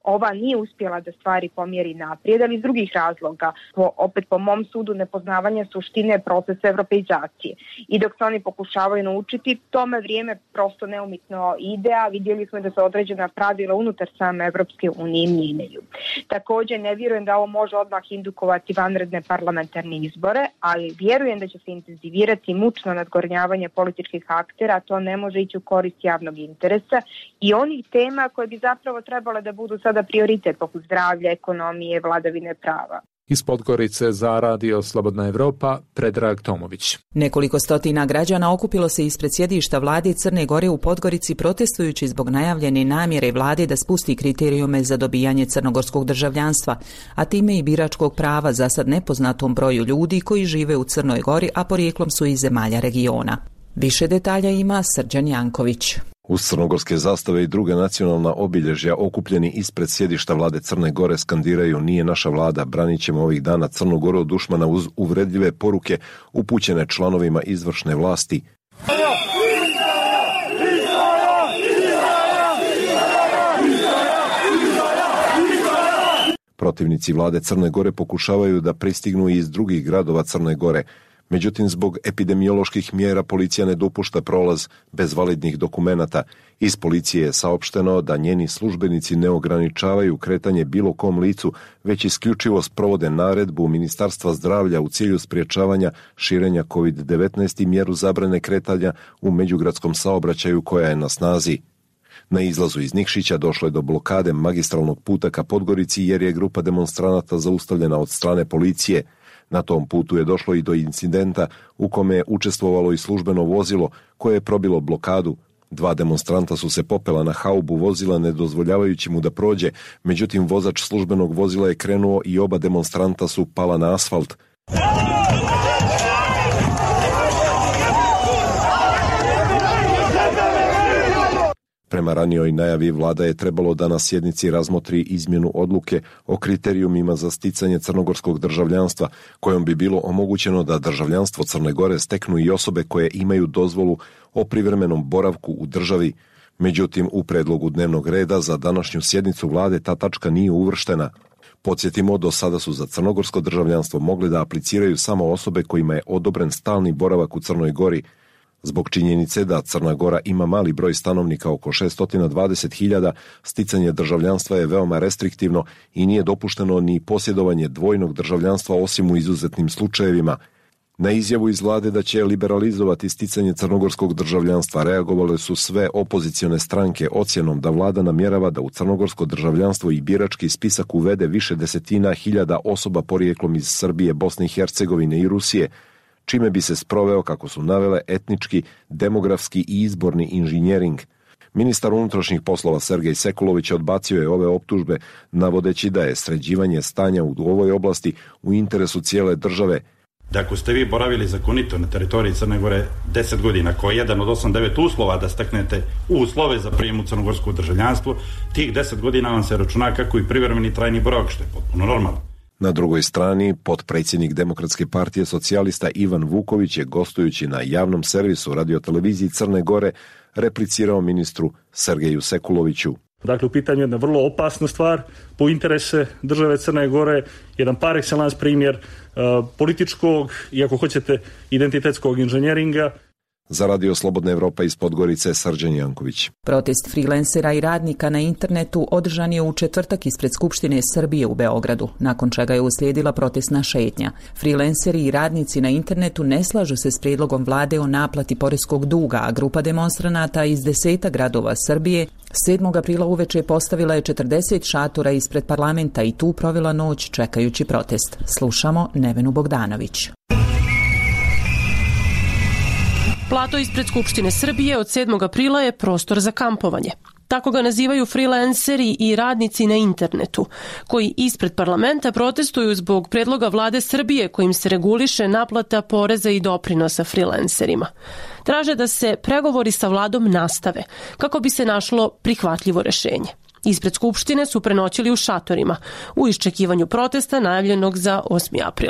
ova nije uspjela da stvari pomjeri naprijed, ali iz drugih razloga, opet po mom sudu nepoznavanje suštine procesa europeizacije. I dok se oni pokušavaju naučiti, tome vrijeme prosto neumitno ide, a vidjeli smo da se određena pravila unutar same Evropske unije mijenjaju. Također ne vjerujem da ovo može odmah indukovati vanredne parlamentarne izbore, ali vjerujem da će se intenzivirati mučno nadgornjavanje političkih aktera, to ne može ići u korist javnog interesa i onih tema koje bi zapravo trebale da budu sada prioritet, poput zdravlja, ekonomije, vladavine prava. Iz Podgorice za Radio Slobodna Evropa, Predrag Tomović. Nekoliko stotina građana okupilo se ispred sjedišta vlade Crne Gore u Podgorici protestujući zbog najavljene namjere vlade da spusti kriterijume za dobijanje crnogorskog državljanstva, a time i biračkog prava za sad nepoznatom broju ljudi koji žive u Crnoj Gori, a porijeklom su iz zemalja regiona. Više detalja ima Srđan Janković. Uz crnogorske zastave i druga nacionalna obilježja okupljeni ispred sjedišta vlade Crne Gore skandiraju "Nije naša vlada, branit ćemo ovih dana Crnu Goru od dušmana" uz uvredljive poruke upućene članovima izvršne vlasti. Protivnici vlade Crne Gore pokušavaju da pristignu i iz drugih gradova Crne Gore. Međutim, zbog epidemioloških mjera policija ne dopušta prolaz bez validnih dokumenata. Iz policije je saopšteno da njeni službenici ne ograničavaju kretanje bilo kom licu, već isključivo sprovode naredbu Ministarstva zdravlja u cilju spriječavanja širenja COVID-19 i mjeru zabrane kretanja u međugradskom saobraćaju koja je na snazi. Na izlazu iz Nikšića došlo je do blokade magistralnog puta ka Podgorici jer je grupa demonstranata zaustavljena od strane policije. Na tom putu je došlo i do incidenta u kome je učestvovalo i službeno vozilo koje je probilo blokadu. 2 demonstranta su se popela na haubu vozila ne dozvoljavajući mu da prođe, međutim vozač službenog vozila je krenuo i oba demonstranta su pala na asfalt. Prema ranijoj najavi, vlada je trebalo da na sjednici razmotri izmjenu odluke o kriterijumima za sticanje crnogorskog državljanstva, kojom bi bilo omogućeno da državljanstvo Crne Gore steknu i osobe koje imaju dozvolu o privremenom boravku u državi. Međutim, u predlogu dnevnog reda za današnju sjednicu vlade ta tačka nije uvrštena. Podsjetimo, do sada su za crnogorsko državljanstvo mogli da apliciraju samo osobe kojima je odobren stalni boravak u Crnoj Gori. Zbog činjenice da Crna Gora ima mali broj stanovnika, oko 620.000, sticanje državljanstva je veoma restriktivno i nije dopušteno ni posjedovanje dvojnog državljanstva osim u izuzetnim slučajevima. Na izjavu iz vlade da će liberalizovati sticanje crnogorskog državljanstva reagovale su sve opozicione stranke ocjenom da vlada namjerava da u crnogorsko državljanstvo i birački spisak uvede više desetina hiljada osoba porijeklom iz Srbije, Bosne i Hercegovine i Rusije, čime bi se sproveo, kako su navele, etnički, demografski i izborni inženjering. Ministar unutrašnjih poslova Sergej Sekulović odbacio je ove optužbe, navodeći da je sređivanje stanja u ovoj oblasti u interesu cijele države. Da ako ste vi boravili zakonito na teritoriji Crne Gore 10 godina, kao jedan od 8-9 uslova da steknete uslove za prijem u crnogorsko državljanstvo, tih 10 godina vam se računa kako i privremeni trajni boravak, što je potpuno normalno. Na drugoj strani, potpredsjednik Demokratske partije socijalista Ivan Vuković je, gostujući na javnom servisu radioteleviziji Crne Gore, replicirao ministru Sergeju Sekuloviću. Dakle, u pitanju je jedna vrlo opasna stvar po interese države Crne Gore, jedan par excellence primjer političkog i, ako hoćete, identitetskog inženjeringa. Za Radio Slobodna Evropa iz Podgorice, Srđan Janković. Protest freelancera i radnika na internetu održan je u četvrtak ispred Skupštine Srbije u Beogradu, nakon čega je uslijedila protestna šetnja. Freelanceri i radnici na internetu ne slažu se s prijedlogom vlade o naplati poreskog duga, a grupa demonstranata iz 10 gradova Srbije 7. aprila uveče postavila je 40 šatora ispred parlamenta i tu provela noć čekajući protest. Slušamo Nevenu Bogdanović. Plato ispred Skupštine Srbije od 7. aprila je prostor za kampovanje. Tako ga nazivaju freelanceri i radnici na internetu, koji ispred parlamenta protestuju zbog predloga vlade Srbije kojim se reguliše naplata poreza i doprinosa freelancerima. Traže da se pregovori sa vladom nastave, kako bi se našlo prihvatljivo rešenje. Ispred Skupštine su prenoćili u šatorima, u iščekivanju protesta najavljenog za 8. april.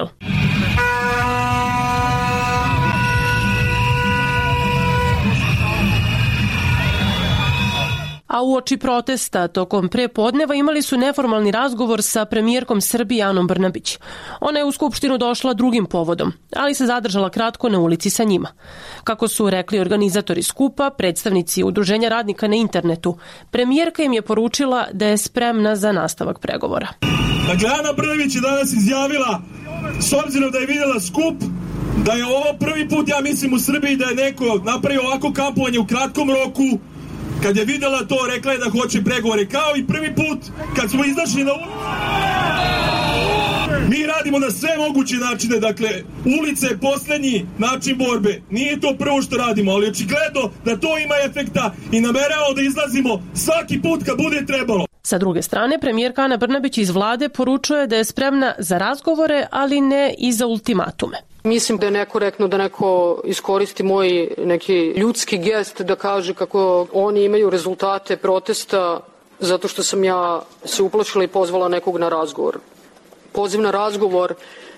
A uoči protesta tokom prepodneva imali su neformalni razgovor sa premijerkom Srbije Anom Brnabić. Ona je u Skupštinu došla drugim povodom, ali se zadržala kratko na ulici sa njima. Kako su rekli organizatori skupa, predstavnici Udruženja radnika na internetu, premijerka im je poručila da je spremna za nastavak pregovora. Dakle, Ana Brnabić je danas izjavila, s obzirom da je vidjela skup, da je ovo prvi put, ja mislim, u Srbiji da je neko napravio ovako kampovanje u kratkom roku. Kad je vidjela to, rekla je da hoće pregovore, kao i prvi put kad smo izašli na ulicu. Mi radimo na sve moguće načine, dakle, ulica je posljednji način borbe. Nije to prvo što radimo, ali očigledno da to ima efekta i nameravamo da izlazimo svaki put kad bude trebalo. Sa druge strane, premijerka Ana Brnabić iz vlade poručuje da je spremna za razgovore, ali ne i za ultimatume. Mislim da je nekorektno da neko iskoristi moj neki ljudski gest da kaže kako oni imaju rezultate protesta zato što sam ja se uplašila i pozvala nekog na razgovor. Poziv na razgovor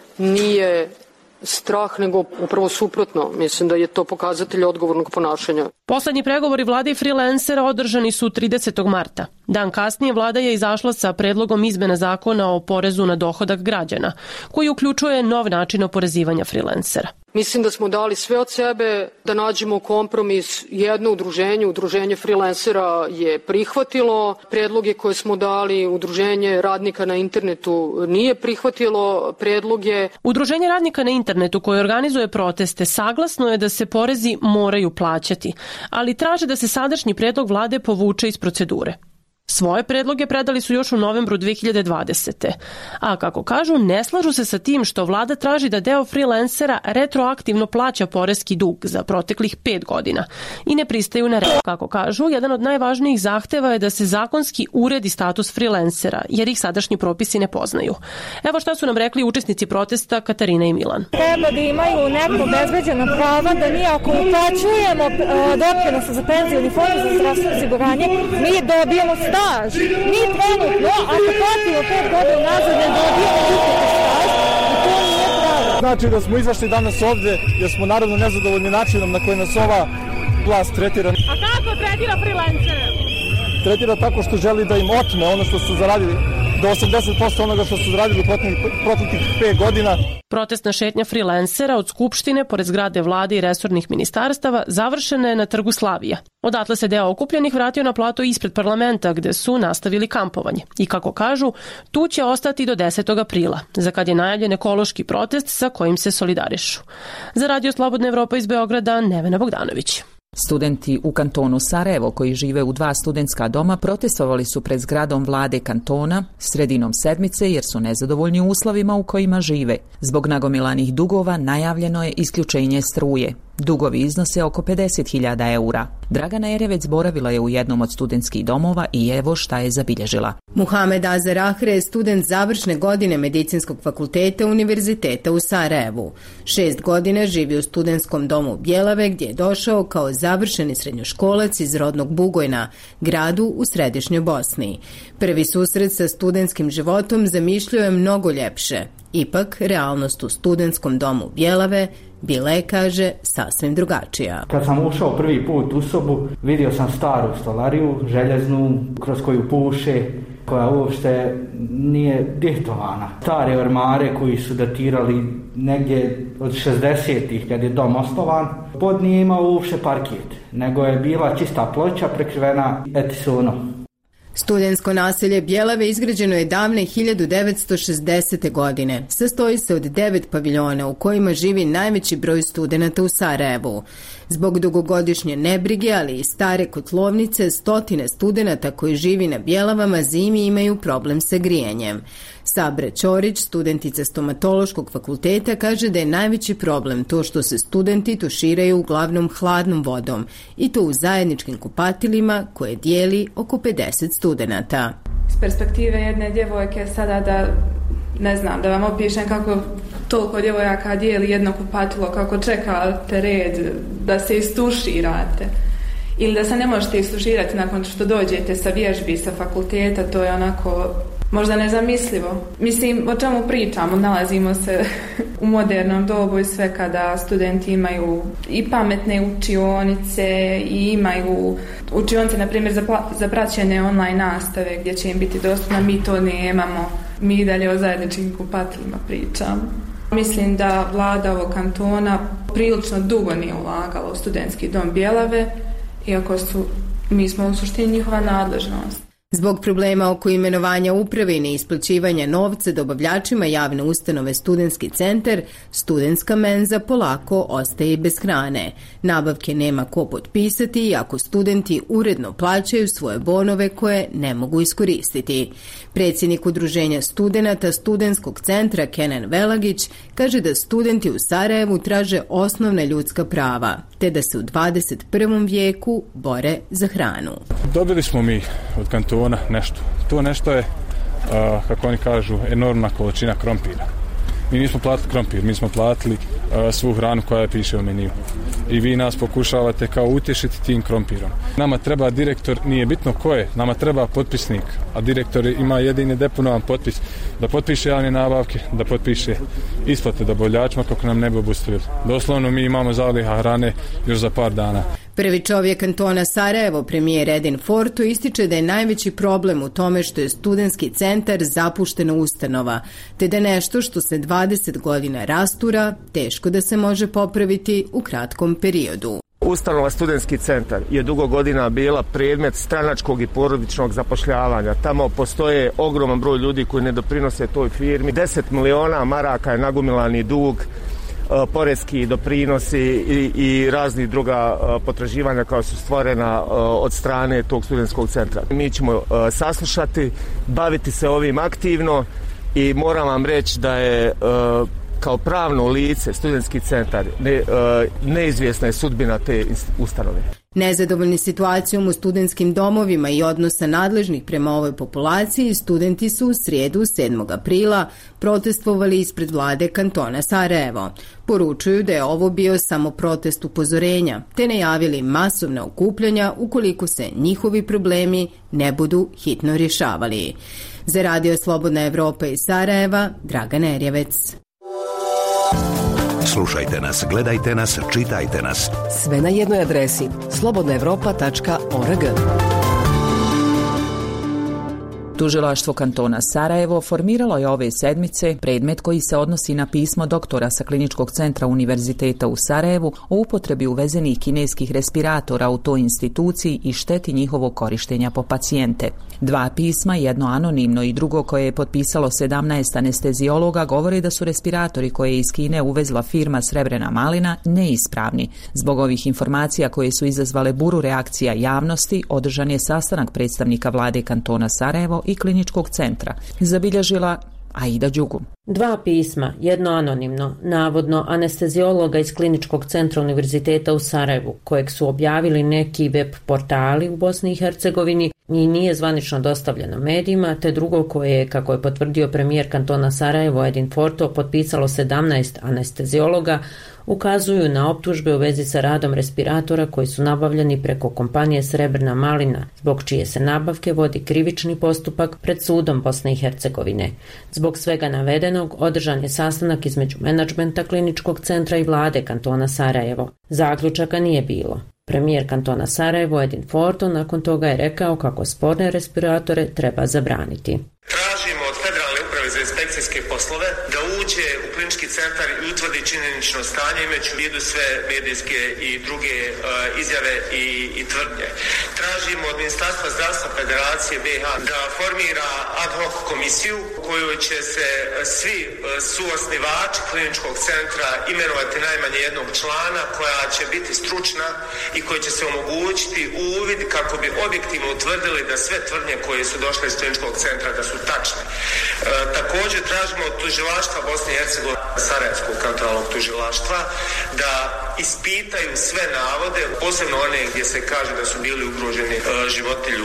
nije strah, nego upravo suprotno. Mislim da je to pokazatelj odgovornog ponašanja. Poslednji pregovori vlade i freelancera održani su 30. marta. Dan kasnije vlada je izašla sa predlogom izmena zakona o porezu na dohodak građana, koji uključuje nov način oporezivanja freelancera. Mislim da smo dali sve od sebe da nađemo kompromis. Jedno udruženje freelancera je prihvatilo predloge koje smo dali, udruženje radnika na internetu nije prihvatilo predloge. Udruženje radnika na internetu koje organizuje proteste saglasno je da se porezi moraju plaćati, ali traže da se sadašnji predlog vlade povuče iz procedure. Svoje predloge predali su još u novembru 2020. A kako kažu, ne slažu se sa tim što vlada traži da deo freelancera retroaktivno plaća poreski dug za proteklih 5 godina i ne pristaju na red. Kako kažu, jedan od najvažnijih zahteva je da se zakonski uredi status freelancera, jer ih sadašnji propisi ne poznaju. Evo šta su nam rekli učesnici protesta Katarina i Milan. Treba da imaju neko obezbeđena prava, da mi ako uplaćujemo doprinose za penzioni fond za zdravstveno osiguranje, mi dobijemo staž. Mi trenutno, ako platimo 5 godina nazad, ne dobijemo nikakav staž i to nije pravo. Znači da smo izašli danas ovde jer smo naravno nezadovoljni načinom na koji nas ova vlast tretira. A kako tretira freelancere? Tretira tako što želi da im otme ono što su zaradili, do 80% onoga što su zaradili proteklih 5 godina. Protestna šetnja freelancera od Skupštine, pored zgrade vlade i resornih ministarstava, završena je na trgu Slavija. Odatle se deo okupljenih vratio na plato ispred parlamenta, gde su nastavili kampovanje. I kako kažu, tu će ostati do 10. aprila, za kad je najavljen ekološki protest sa kojim se solidarišu. Za Radio Slobodna Evropa iz Beograda, Nevena Bogdanović. Studenti u kantonu Sarajevo koji žive u 2 studentska doma protestovali su pred zgradom vlade kantona sredinom sedmice jer su nezadovoljni uslovima u kojima žive. Zbog nagomilanih dugova najavljeno je isključenje struje. Dugovi iznose oko 50.000 eura. Dragana Erevec boravila je u jednom od studentskih domova i evo šta je zabilježila. Muhamed Azer Ahre je student završne godine Medicinskog fakulteta Univerziteta u Sarajevu. 6 godina živi u studentskom domu Bjelave gdje je došao kao završeni srednjoškolac iz rodnog Bugojna, gradu u središnjoj Bosni. Prvi susret sa studentskim životom zamišljao je mnogo ljepše. Ipak, realnost u studentskom domu Bjelave bila je, kaže, sasvim drugačija. Kad sam ušao prvi put u sobu, vidio sam staru stolariju, željeznu, kroz koju puše, koja uopšte nije dihtovana. Stare ormare koji su datirali negdje od 60-ih kad je dom osnovan. Pod nije imao uopšte parket, nego je bila čista ploča prekrivena etisonom. Studentsko naselje Bjelave izgrađeno je davne 1960. godine. Sastoji se od 9 paviljona u kojima živi najveći broj studenata u Sarajevu. Zbog dugogodišnje nebrige, ali i stare kotlovnice, stotine studenata koji živi na Bjelavama zimi imaju problem sa grijanjem. Sabre Ćorić, studentica stomatološkog fakulteta, kaže da je najveći problem to što se studenti tuširaju uglavnom hladnom vodom i to u zajedničkim kupatilima koje dijeli oko 50 studenata. S perspektive jedne djevojke sada da vam opišem kako toliko djevojaka dijeli jedno kupatilo, kako čekate red da se istuširate ili da se ne možete istuširati nakon što dođete sa vježbi sa fakulteta, to je onako možda nezamislivo. Mislim, o čemu pričamo, nalazimo se u modernom dobu i sve kada studenti imaju i pametne učionice i imaju učionice, na primjer, za praćenje online nastave gdje će im biti dostupna, mi to nemamo. Mi dalje o zajedničkim kupatilima pričamo. Mislim da vlada ovog kantona prilično dugo nije ulagala u studentski dom Bjelave, iako mi smo u suštini njihova nadležnost. Zbog problema oko imenovanja uprave i neisplaćivanja novca dobavljačima javne ustanove Studentski centar, studentska menza polako ostaje bez hrane. Nabavke nema ko potpisati, iako studenti uredno plaćaju svoje bonove koje ne mogu iskoristiti. Predsjednik Udruženja studenata Studentskog centra Kenan Velagić kaže da studenti u Sarajevu traže osnovna ljudska prava, te da se u 21. vijeku bore za hranu. Dobili smo mi od kantona nešto. To nešto je, kako oni kažu, enormna količina krompira. Mi nismo platili krompir, mi smo platili svu hranu koja piše u meniju. I vi nas pokušavate kao utješiti tim krompirom. Nama treba direktor, nije bitno ko je, nama treba potpisnik, a direktor ima jedini deponovan potpis da potpiše javne nabavke, da potpiše isplate dobavljačima kako nam ne bi obustavili. Doslovno mi imamo zaliha hrane još za par dana. Prvi čovjek kantona Sarajevo, premijer Edin Forto, ističe da je najveći problem u tome što je studentski centar zapuštena ustanova, te da nešto što se 20 godina rastura, teško da se može popraviti u kratkom periodu. Ustanova Studentski centar je dugo godina bila predmet stranačkog i porodičnog zapošljavanja. Tamo postoje ogroman broj ljudi koji ne doprinose toj firmi. 10 miliona maraka je nagomilani dug, poreski doprinosi i razni druga potraživanja koja su stvorena od strane tog studentskog centra. Mi ćemo saslušati, baviti se ovim aktivno i moram vam reći da je kao pravno lice studentski centar neizvjesna je sudbina te ustanove. Nezadovoljni situacijom u studentskim domovima i odnosa nadležnih prema ovoj populaciji, studenti su u srijedu 7. aprila protestovali ispred vlade kantona Sarajevo. Poručuju da je ovo bio samo protest upozorenja, te najavili masovna okupljanja ukoliko se njihovi problemi ne budu hitno rješavali. Za Radio Slobodna Evropa iz Sarajeva, Dragana Erjevec. Slušajte nas, gledajte nas, čitajte nas. Sve na jednoj adresi slobodnaevropa.org. Tužilaštvo kantona Sarajevo formiralo je ove sedmice predmet koji se odnosi na pismo doktora sa Kliničkog centra Univerziteta u Sarajevu o upotrebi uvezenih kineskih respiratora u toj instituciji i šteti njihovog korištenja po pacijente. Dva pisma, jedno anonimno i drugo koje je potpisalo 17 anesteziologa, govore da su respiratori koje je iz Kine uvezla firma Srebrena malina neispravni. Zbog ovih informacija koje su izazvale buru reakcija javnosti, održan je sastanak predstavnika vlade kantona Sarajevo i Kliničkog centra, zabilježila Aida Đugu. Dva pisma, jedno anonimno, navodno anesteziologa iz Kliničkog centra Univerziteta u Sarajevu, kojeg su objavili neki web portali u Bosni i Hercegovini i nije zvanično dostavljeno medijima, te drugo koje je, kako je potvrdio premijer kantona Sarajevo Edin Forto, potpisalo 17 anesteziologa, ukazuju na optužbe u vezi sa radom respiratora koji su nabavljeni preko kompanije Srebrna malina, zbog čije se nabavke vodi krivični postupak pred sudom Bosne i Hercegovine. Zbog svega navedenog održan je sastanak između menadžmenta Kliničkog centra i vlade kantona Sarajevo. Zaključaka nije bilo. Premijer kantona Sarajevo Edin Forto nakon toga je rekao kako sporne respiratore treba zabraniti. Tražimo od Federalne uprave za inspekcijske poslove da uđe u Klinički centar i utvrdi činjenično stanje, imajući u vidu sve medijske i druge izjave i tvrdnje. Tražimo od Ministarstva zdravstva Federacije BiH da formira ad hoc komisiju u kojoj će se svi suosnivači Kliničkog centra imenovati najmanje jednog člana koja će biti stručna i koji će se omogućiti uvid kako bi objektivno utvrdili da sve tvrdnje koje su došle iz Kliničkog centra da su tačne. Također tražimo od tužilaštva Bosne i Hercegovine, Sarajevskog kantonalnog tužilaštva, da ispitaju sve navode, posebno one gdje se kaže da su bili ugroženi životi ljudi.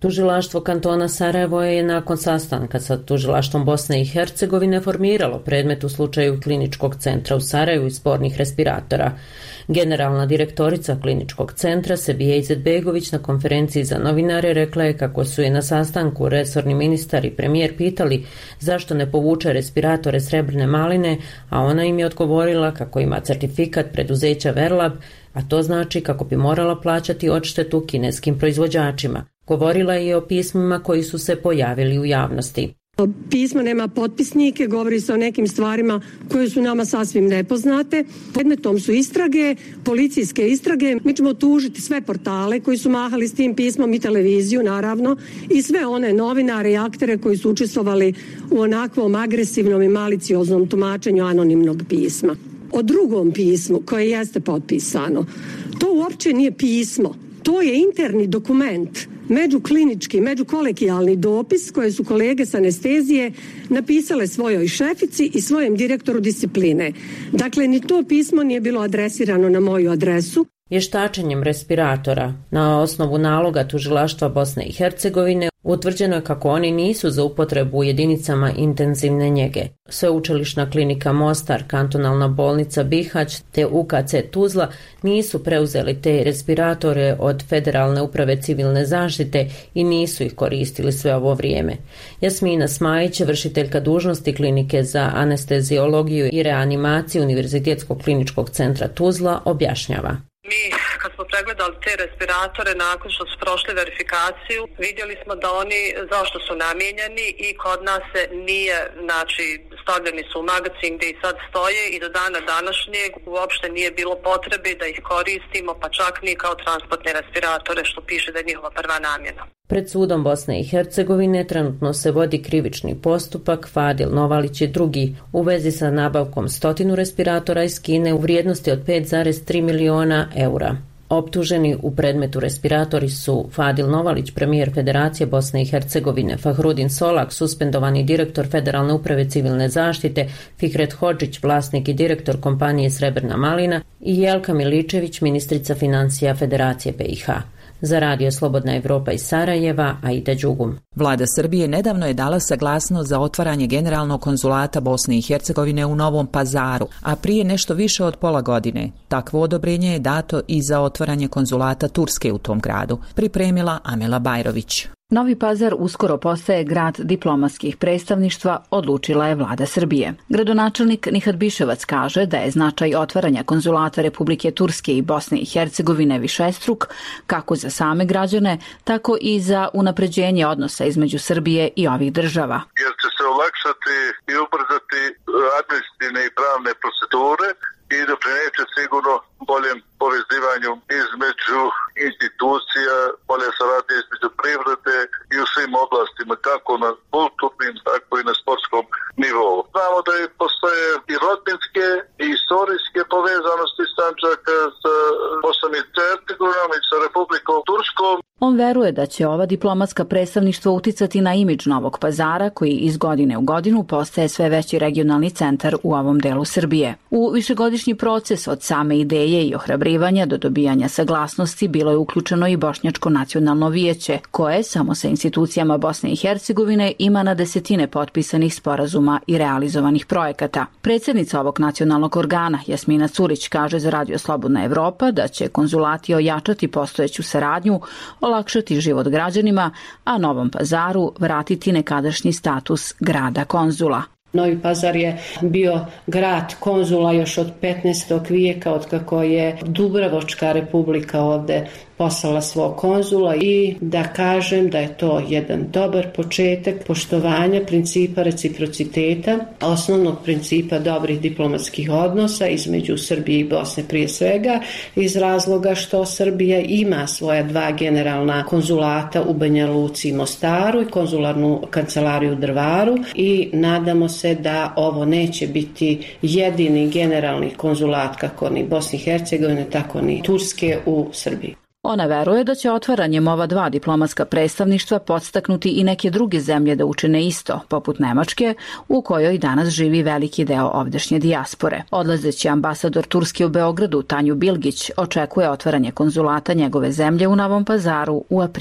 Tužilaštvo kantona Sarajevo je nakon sastanka sa tužilaštvom Bosne i Hercegovine formiralo predmet u slučaju kliničkog centra u Sarajevu i spornih respiratora. Generalna direktorica kliničkog centra Sebija Izetbegović na konferenciji za novinare rekla je kako su je na sastanku resorni ministar i premijer pitali zašto ne povuče respiratore Srebrne maline, a ona im je odgovorila kako ima certifikat preduzeća Verlab, a to znači kako bi morala plaćati odštetu kineskim proizvođačima. Govorila je o pismima koji su se pojavili u javnosti. Pismo nema potpisnike, govori se o nekim stvarima koje su nama sasvim nepoznate. Predmetom su istrage, policijske istrage. Mi ćemo tužiti sve portale koji su mahali s tim pismom i televiziju, naravno, i sve one novinare i aktere koji su učestvovali u onakvom agresivnom i malicioznom tumačenju anonimnog pisma. O drugom pismu koje jeste potpisano, to uopće nije pismo, to je interni dokument, međuklinički, međukolegijalni dopis koje su kolege s anestezije napisale svojoj šefici i svojem direktoru discipline. Dakle, ni to pismo nije bilo adresirano na moju adresu. Vještačenjem respiratora na osnovu naloga tužilaštva Bosne i Hercegovine utvrđeno je kako oni nisu za upotrebu u jedinicama intenzivne njege. Sveučilišna klinika Mostar, kantonalna bolnica Bihać te UKC Tuzla nisu preuzeli te respiratore od Federalne uprave civilne zaštite i nisu ih koristili sve ovo vrijeme. Jasmina Smajić, vršiteljka dužnosti klinike za anesteziologiju i reanimaciju Univerzitetskog kliničkog centra Tuzla, objašnjava. Mi kad smo pregledali te respiratore nakon što su prošli verifikaciju, vidjeli smo da oni zašto su namijenjeni i kod nas se nije, znači stavljeni su u magazin gdje i sad stoje i do dana današnjeg uopšte nije bilo potrebe da ih koristimo, pa čak ni kao transportne respiratore što piše da je njihova prva namjena. Pred sudom Bosne i Hercegovine trenutno se vodi krivični postupak Fadil Novalić i drugi u vezi sa nabavkom 100 respiratora iz Kine u vrijednosti od 5,3 miliona eura. Optuženi u predmetu respiratori su Fadil Novalić, premijer Federacije Bosne i Hercegovine, Fahrudin Solak, suspendovani direktor Federalne uprave civilne zaštite, Fikret Hodžić, vlasnik i direktor kompanije Srebrna malina i Jelka Miličević, ministrica financija Federacije BiH. Za Radio Slobodna Evropa iz Sarajeva, Aida Đugum. Vlada Srbije nedavno je dala saglasnost za otvaranje generalnog konzulata Bosne i Hercegovine u Novom Pazaru, a prije nešto više od pola godine. Takvo odobrenje je dato i za otvaranje konzulata Turske u tom gradu, pripremila Amela Bajrović. Novi Pazar uskoro postaje grad diplomatskih predstavništva, odlučila je vlada Srbije. Gradonačelnik Nihat Biševac kaže da je značaj otvaranja konzulata Republike Turske i Bosne i Hercegovine višestruk, kako za same građane, tako i za unapređenje odnosa između Srbije i ovih država. Jer će se olakšati i ubrzati administrativne i pravne procedure i doprineće sigurno boljem povezivanju između institucija, bolje saradnje između privrede i u svim oblastima, kako na kulturnim, tako i na sportskom nivou. Znamo da postoje i rodbinske i istorijske povezanosti Sandžaka sa Bosnom i Hercegovinom i sa Republikom Turskom. On veruje da će ova diplomatska predstavništva uticati na imidž Novog Pazara, koji iz godine u godinu postaje sve veći regionalni centar u ovom delu Srbije. U višegodišnji proces od same ideje i ohrabrivanja do dobijanja saglasnosti bilo je uključeno i Bošnjačko nacionalno vijeće, koje samo sa institucijama Bosne i Hercegovine ima na desetine potpisanih sporazuma i realizovanih projekata. Predsjednica ovog nacionalnog organa, Jasmina Curić, kaže za Radio Slobodna Evropa da će konzulati ojačati postojeću saradnju, olakšati život građanima, a Novom Pazaru vratiti nekadašnji status grada konzula. Novi Pazar je bio grad konzula još od 15. vijeka, otkako je Dubrovačka republika ovde poslala svog konzula, i da kažem da je to jedan dobar početak poštovanja principa reciprociteta, osnovnog principa dobrih diplomatskih odnosa između Srbije i Bosne prije svega, iz razloga što Srbija ima svoja dva generalna konzulata u Banja Luci i Mostaru i konzularnu kancelariju u Drvaru, i nadamo se da ovo neće biti jedini generalni konzulat kako ni Bosne i Hercegovine, tako ni Turske u Srbiji. Ona veruje da će otvaranjem ova dva diplomatska predstavništva podstaknuti i neke druge zemlje da učine isto, poput Nemačke, u kojoj danas živi veliki deo ovdašnje dijaspore. Odlazeći ambasador Turske u Beogradu, Tanju Bilgić, očekuje otvaranje konzulata njegove zemlje u Novom Pazaru u aprilu.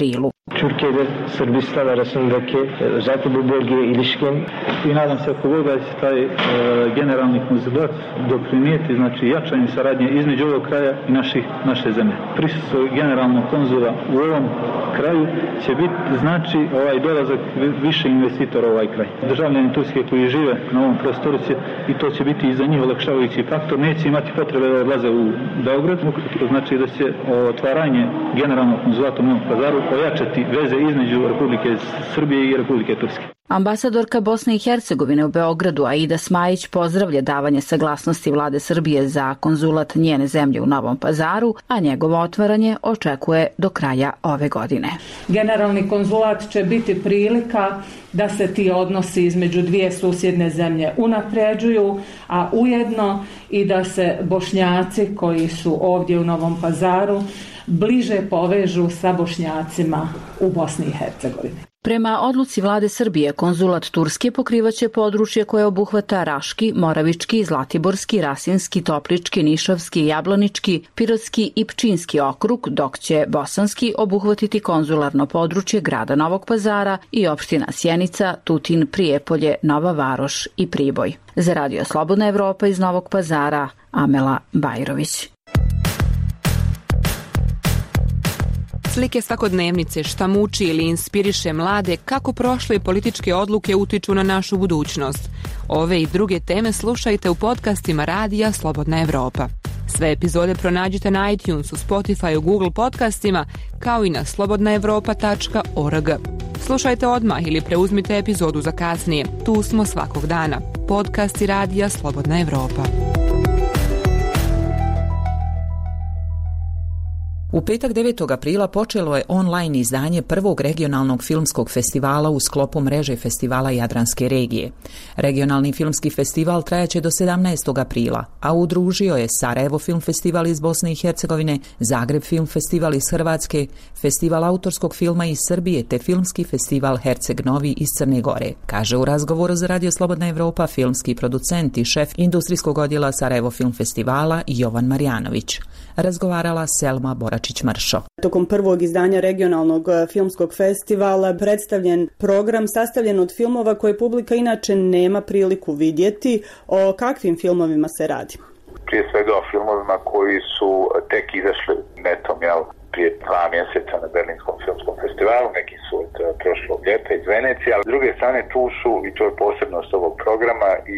Türkiye'de Sırbistan arasındaki zaten bu bölgeye ilişkin i nadam se ako Bog da će taj generalni konzulat doprinijeti znači jačanju saradnje između ovog kraja i naše zemlje. Prisustvo generalnog konzula u ovom kraju će biti znači dolazak više investitora u ovaj kraj. Državljani Turske koji žive na ovom prostoru će, i to će biti i za njih olakšavajući faktor, neće imati potrebe da odlaze u Beograd, znači da će otvaranje generalnog konzulata u Novom Pazaru ojačati veze između Republike Srbije i Republike Turske. Ambasadorka Bosne i Hercegovine u Beogradu Aida Smajić pozdravlja davanje saglasnosti vlade Srbije za konzulat njene zemlje u Novom Pazaru, a njegovo otvaranje očekuje do kraja ove godine. Generalni konzulat će biti prilika da se ti odnosi između dvije susjedne zemlje unapređuju, a ujedno i da se Bošnjaci koji su ovdje u Novom Pazaru bliže povežu sa Bošnjacima u Bosni i Hercegovini. Prema odluci vlade Srbije, konzulat Turske pokrivaće područje koje obuhvata Raški, Moravički, Zlatiborski, Rasinski, Toplički, Nišavski, Jablanički, Pirotski i Pčinski okrug, dok će Bosanski obuhvatiti konzularno područje grada Novog Pazara i opština Sjenica, Tutin, Prijepolje, Nova Varoš i Priboj. Za Radio Slobodna Evropa iz Novog Pazara, Amela Bajrović. Slike svakodnevnice, šta muči ili inspiriše mlade, kako prošle političke odluke utiču na našu budućnost. Ove i druge teme slušajte u podcastima Radija Slobodna Evropa. Sve epizode pronađite na iTunesu, Spotify, Google podcastima, kao i na slobodnaevropa.org. Slušajte odmah ili preuzmite epizodu za kasnije. Tu smo svakog dana. Podcasti Radija Slobodna Evropa. U petak 9. aprila počelo je online izdanje prvog regionalnog filmskog festivala u sklopu mreže festivala Jadranske regije. Regionalni filmski festival trajaće do 17. aprila, a udružio je Sarajevo film festival iz Bosne i Hercegovine, Zagreb film festival iz Hrvatske, festival autorskog filma iz Srbije te filmski festival Herceg Novi iz Crne Gore, kaže u razgovoru za Radio Slobodna Evropa filmski producent i šef industrijskog odjela Sarajevo film festivala Jovan Marjanović. Razgovarala Selma Boračić-Mršo. Tokom prvog izdanja regionalnog filmskog festivala predstavljen program sastavljen od filmova koje publika inače nema priliku vidjeti. O kakvim filmovima se radi? Prije svega o filmovima koji su tek izašli netom, prije 2 mjeseca na Berlinskom filmskom festivalu, neki su od prošlog ljeta iz Venecije, ali s druge strane tu su, i to je posebnost ovog programa, i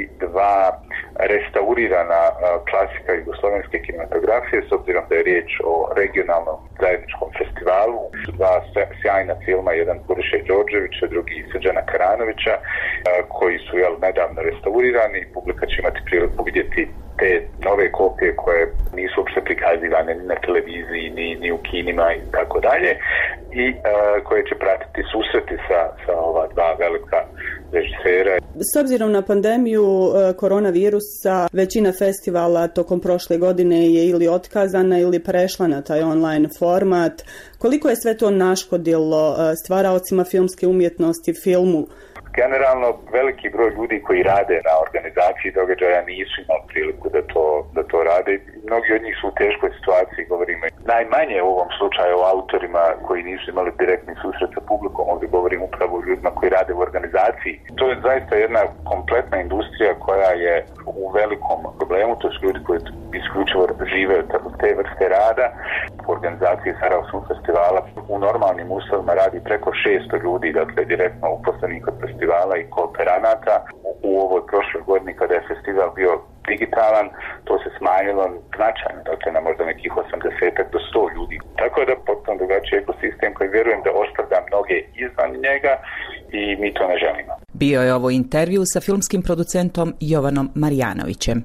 2 restaurirana klasika jugoslovenske kinematografije, s obzirom da je riječ o regionalnom zajedničkom festivalu. 2 sjajna filma, jedan Boriše Đorđevića, drugi Srđana Karanovića, koji su nedavno restaurirani i publika će imati priliku vidjeti te nove kopije koje nisu uopšte prikazivane ni na televiziji, ni u kinima i tako dalje, i koje će pratiti susreti sa ova 2 velika režisera. S obzirom na pandemiju koronavirusa, većina festivala tokom prošle godine je ili otkazana ili prešla na taj online format. Koliko je sve to naškodilo stvaraocima filmske umjetnosti, filmu? Generalno, veliki broj ljudi koji rade na organizaciji događaja nisu imali priliku da to rade. Mnogi od njih su u teškoj situaciji, govorimo najmanje u ovom slučaju o autorima koji nisu imali direktni susret sa publikom, ovdje govorim upravo o ljudima koji rade u organizaciji. To je zaista jedna kompletna industrija koja je u velikom problemu, to su ljudi koji isključivo žive od te vrste rada. U organizaciji Sarajevo film festivala u normalnim uslovima radi preko 600 ljudi, dakle direktno uposlenih kod festivala i kooperanata. U ovoj prošloj godini kada je festival bio digitalan, to se smanjilo značajno, dakle na možda nekih 80 do 100 ljudi. Tako da potpuno drugačiji ekosistem koji vjerujem da ostavlja mnoge izvan njega i mi to ne želimo. Bio je ovo intervju sa filmskim producentom Jovanom Marjanovićem.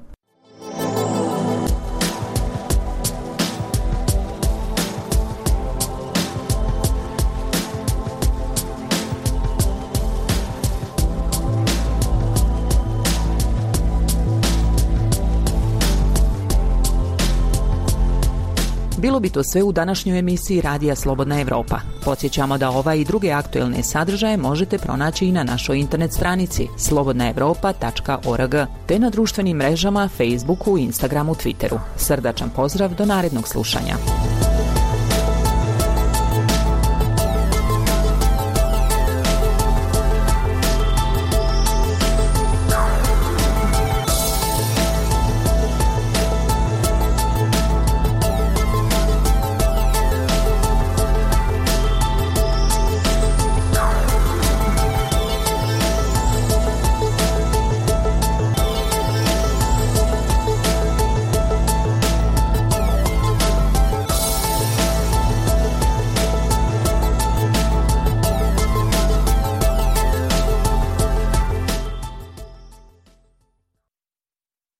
Bilo bi to sve u današnjoj emisiji Radija Slobodna Evropa. Podsjećamo da ova i druge aktuelne sadržaje možete pronaći i na našoj internet stranici slobodnaevropa.org te na društvenim mrežama Facebooku, Instagramu, Twitteru. Srdačan pozdrav do narednog slušanja.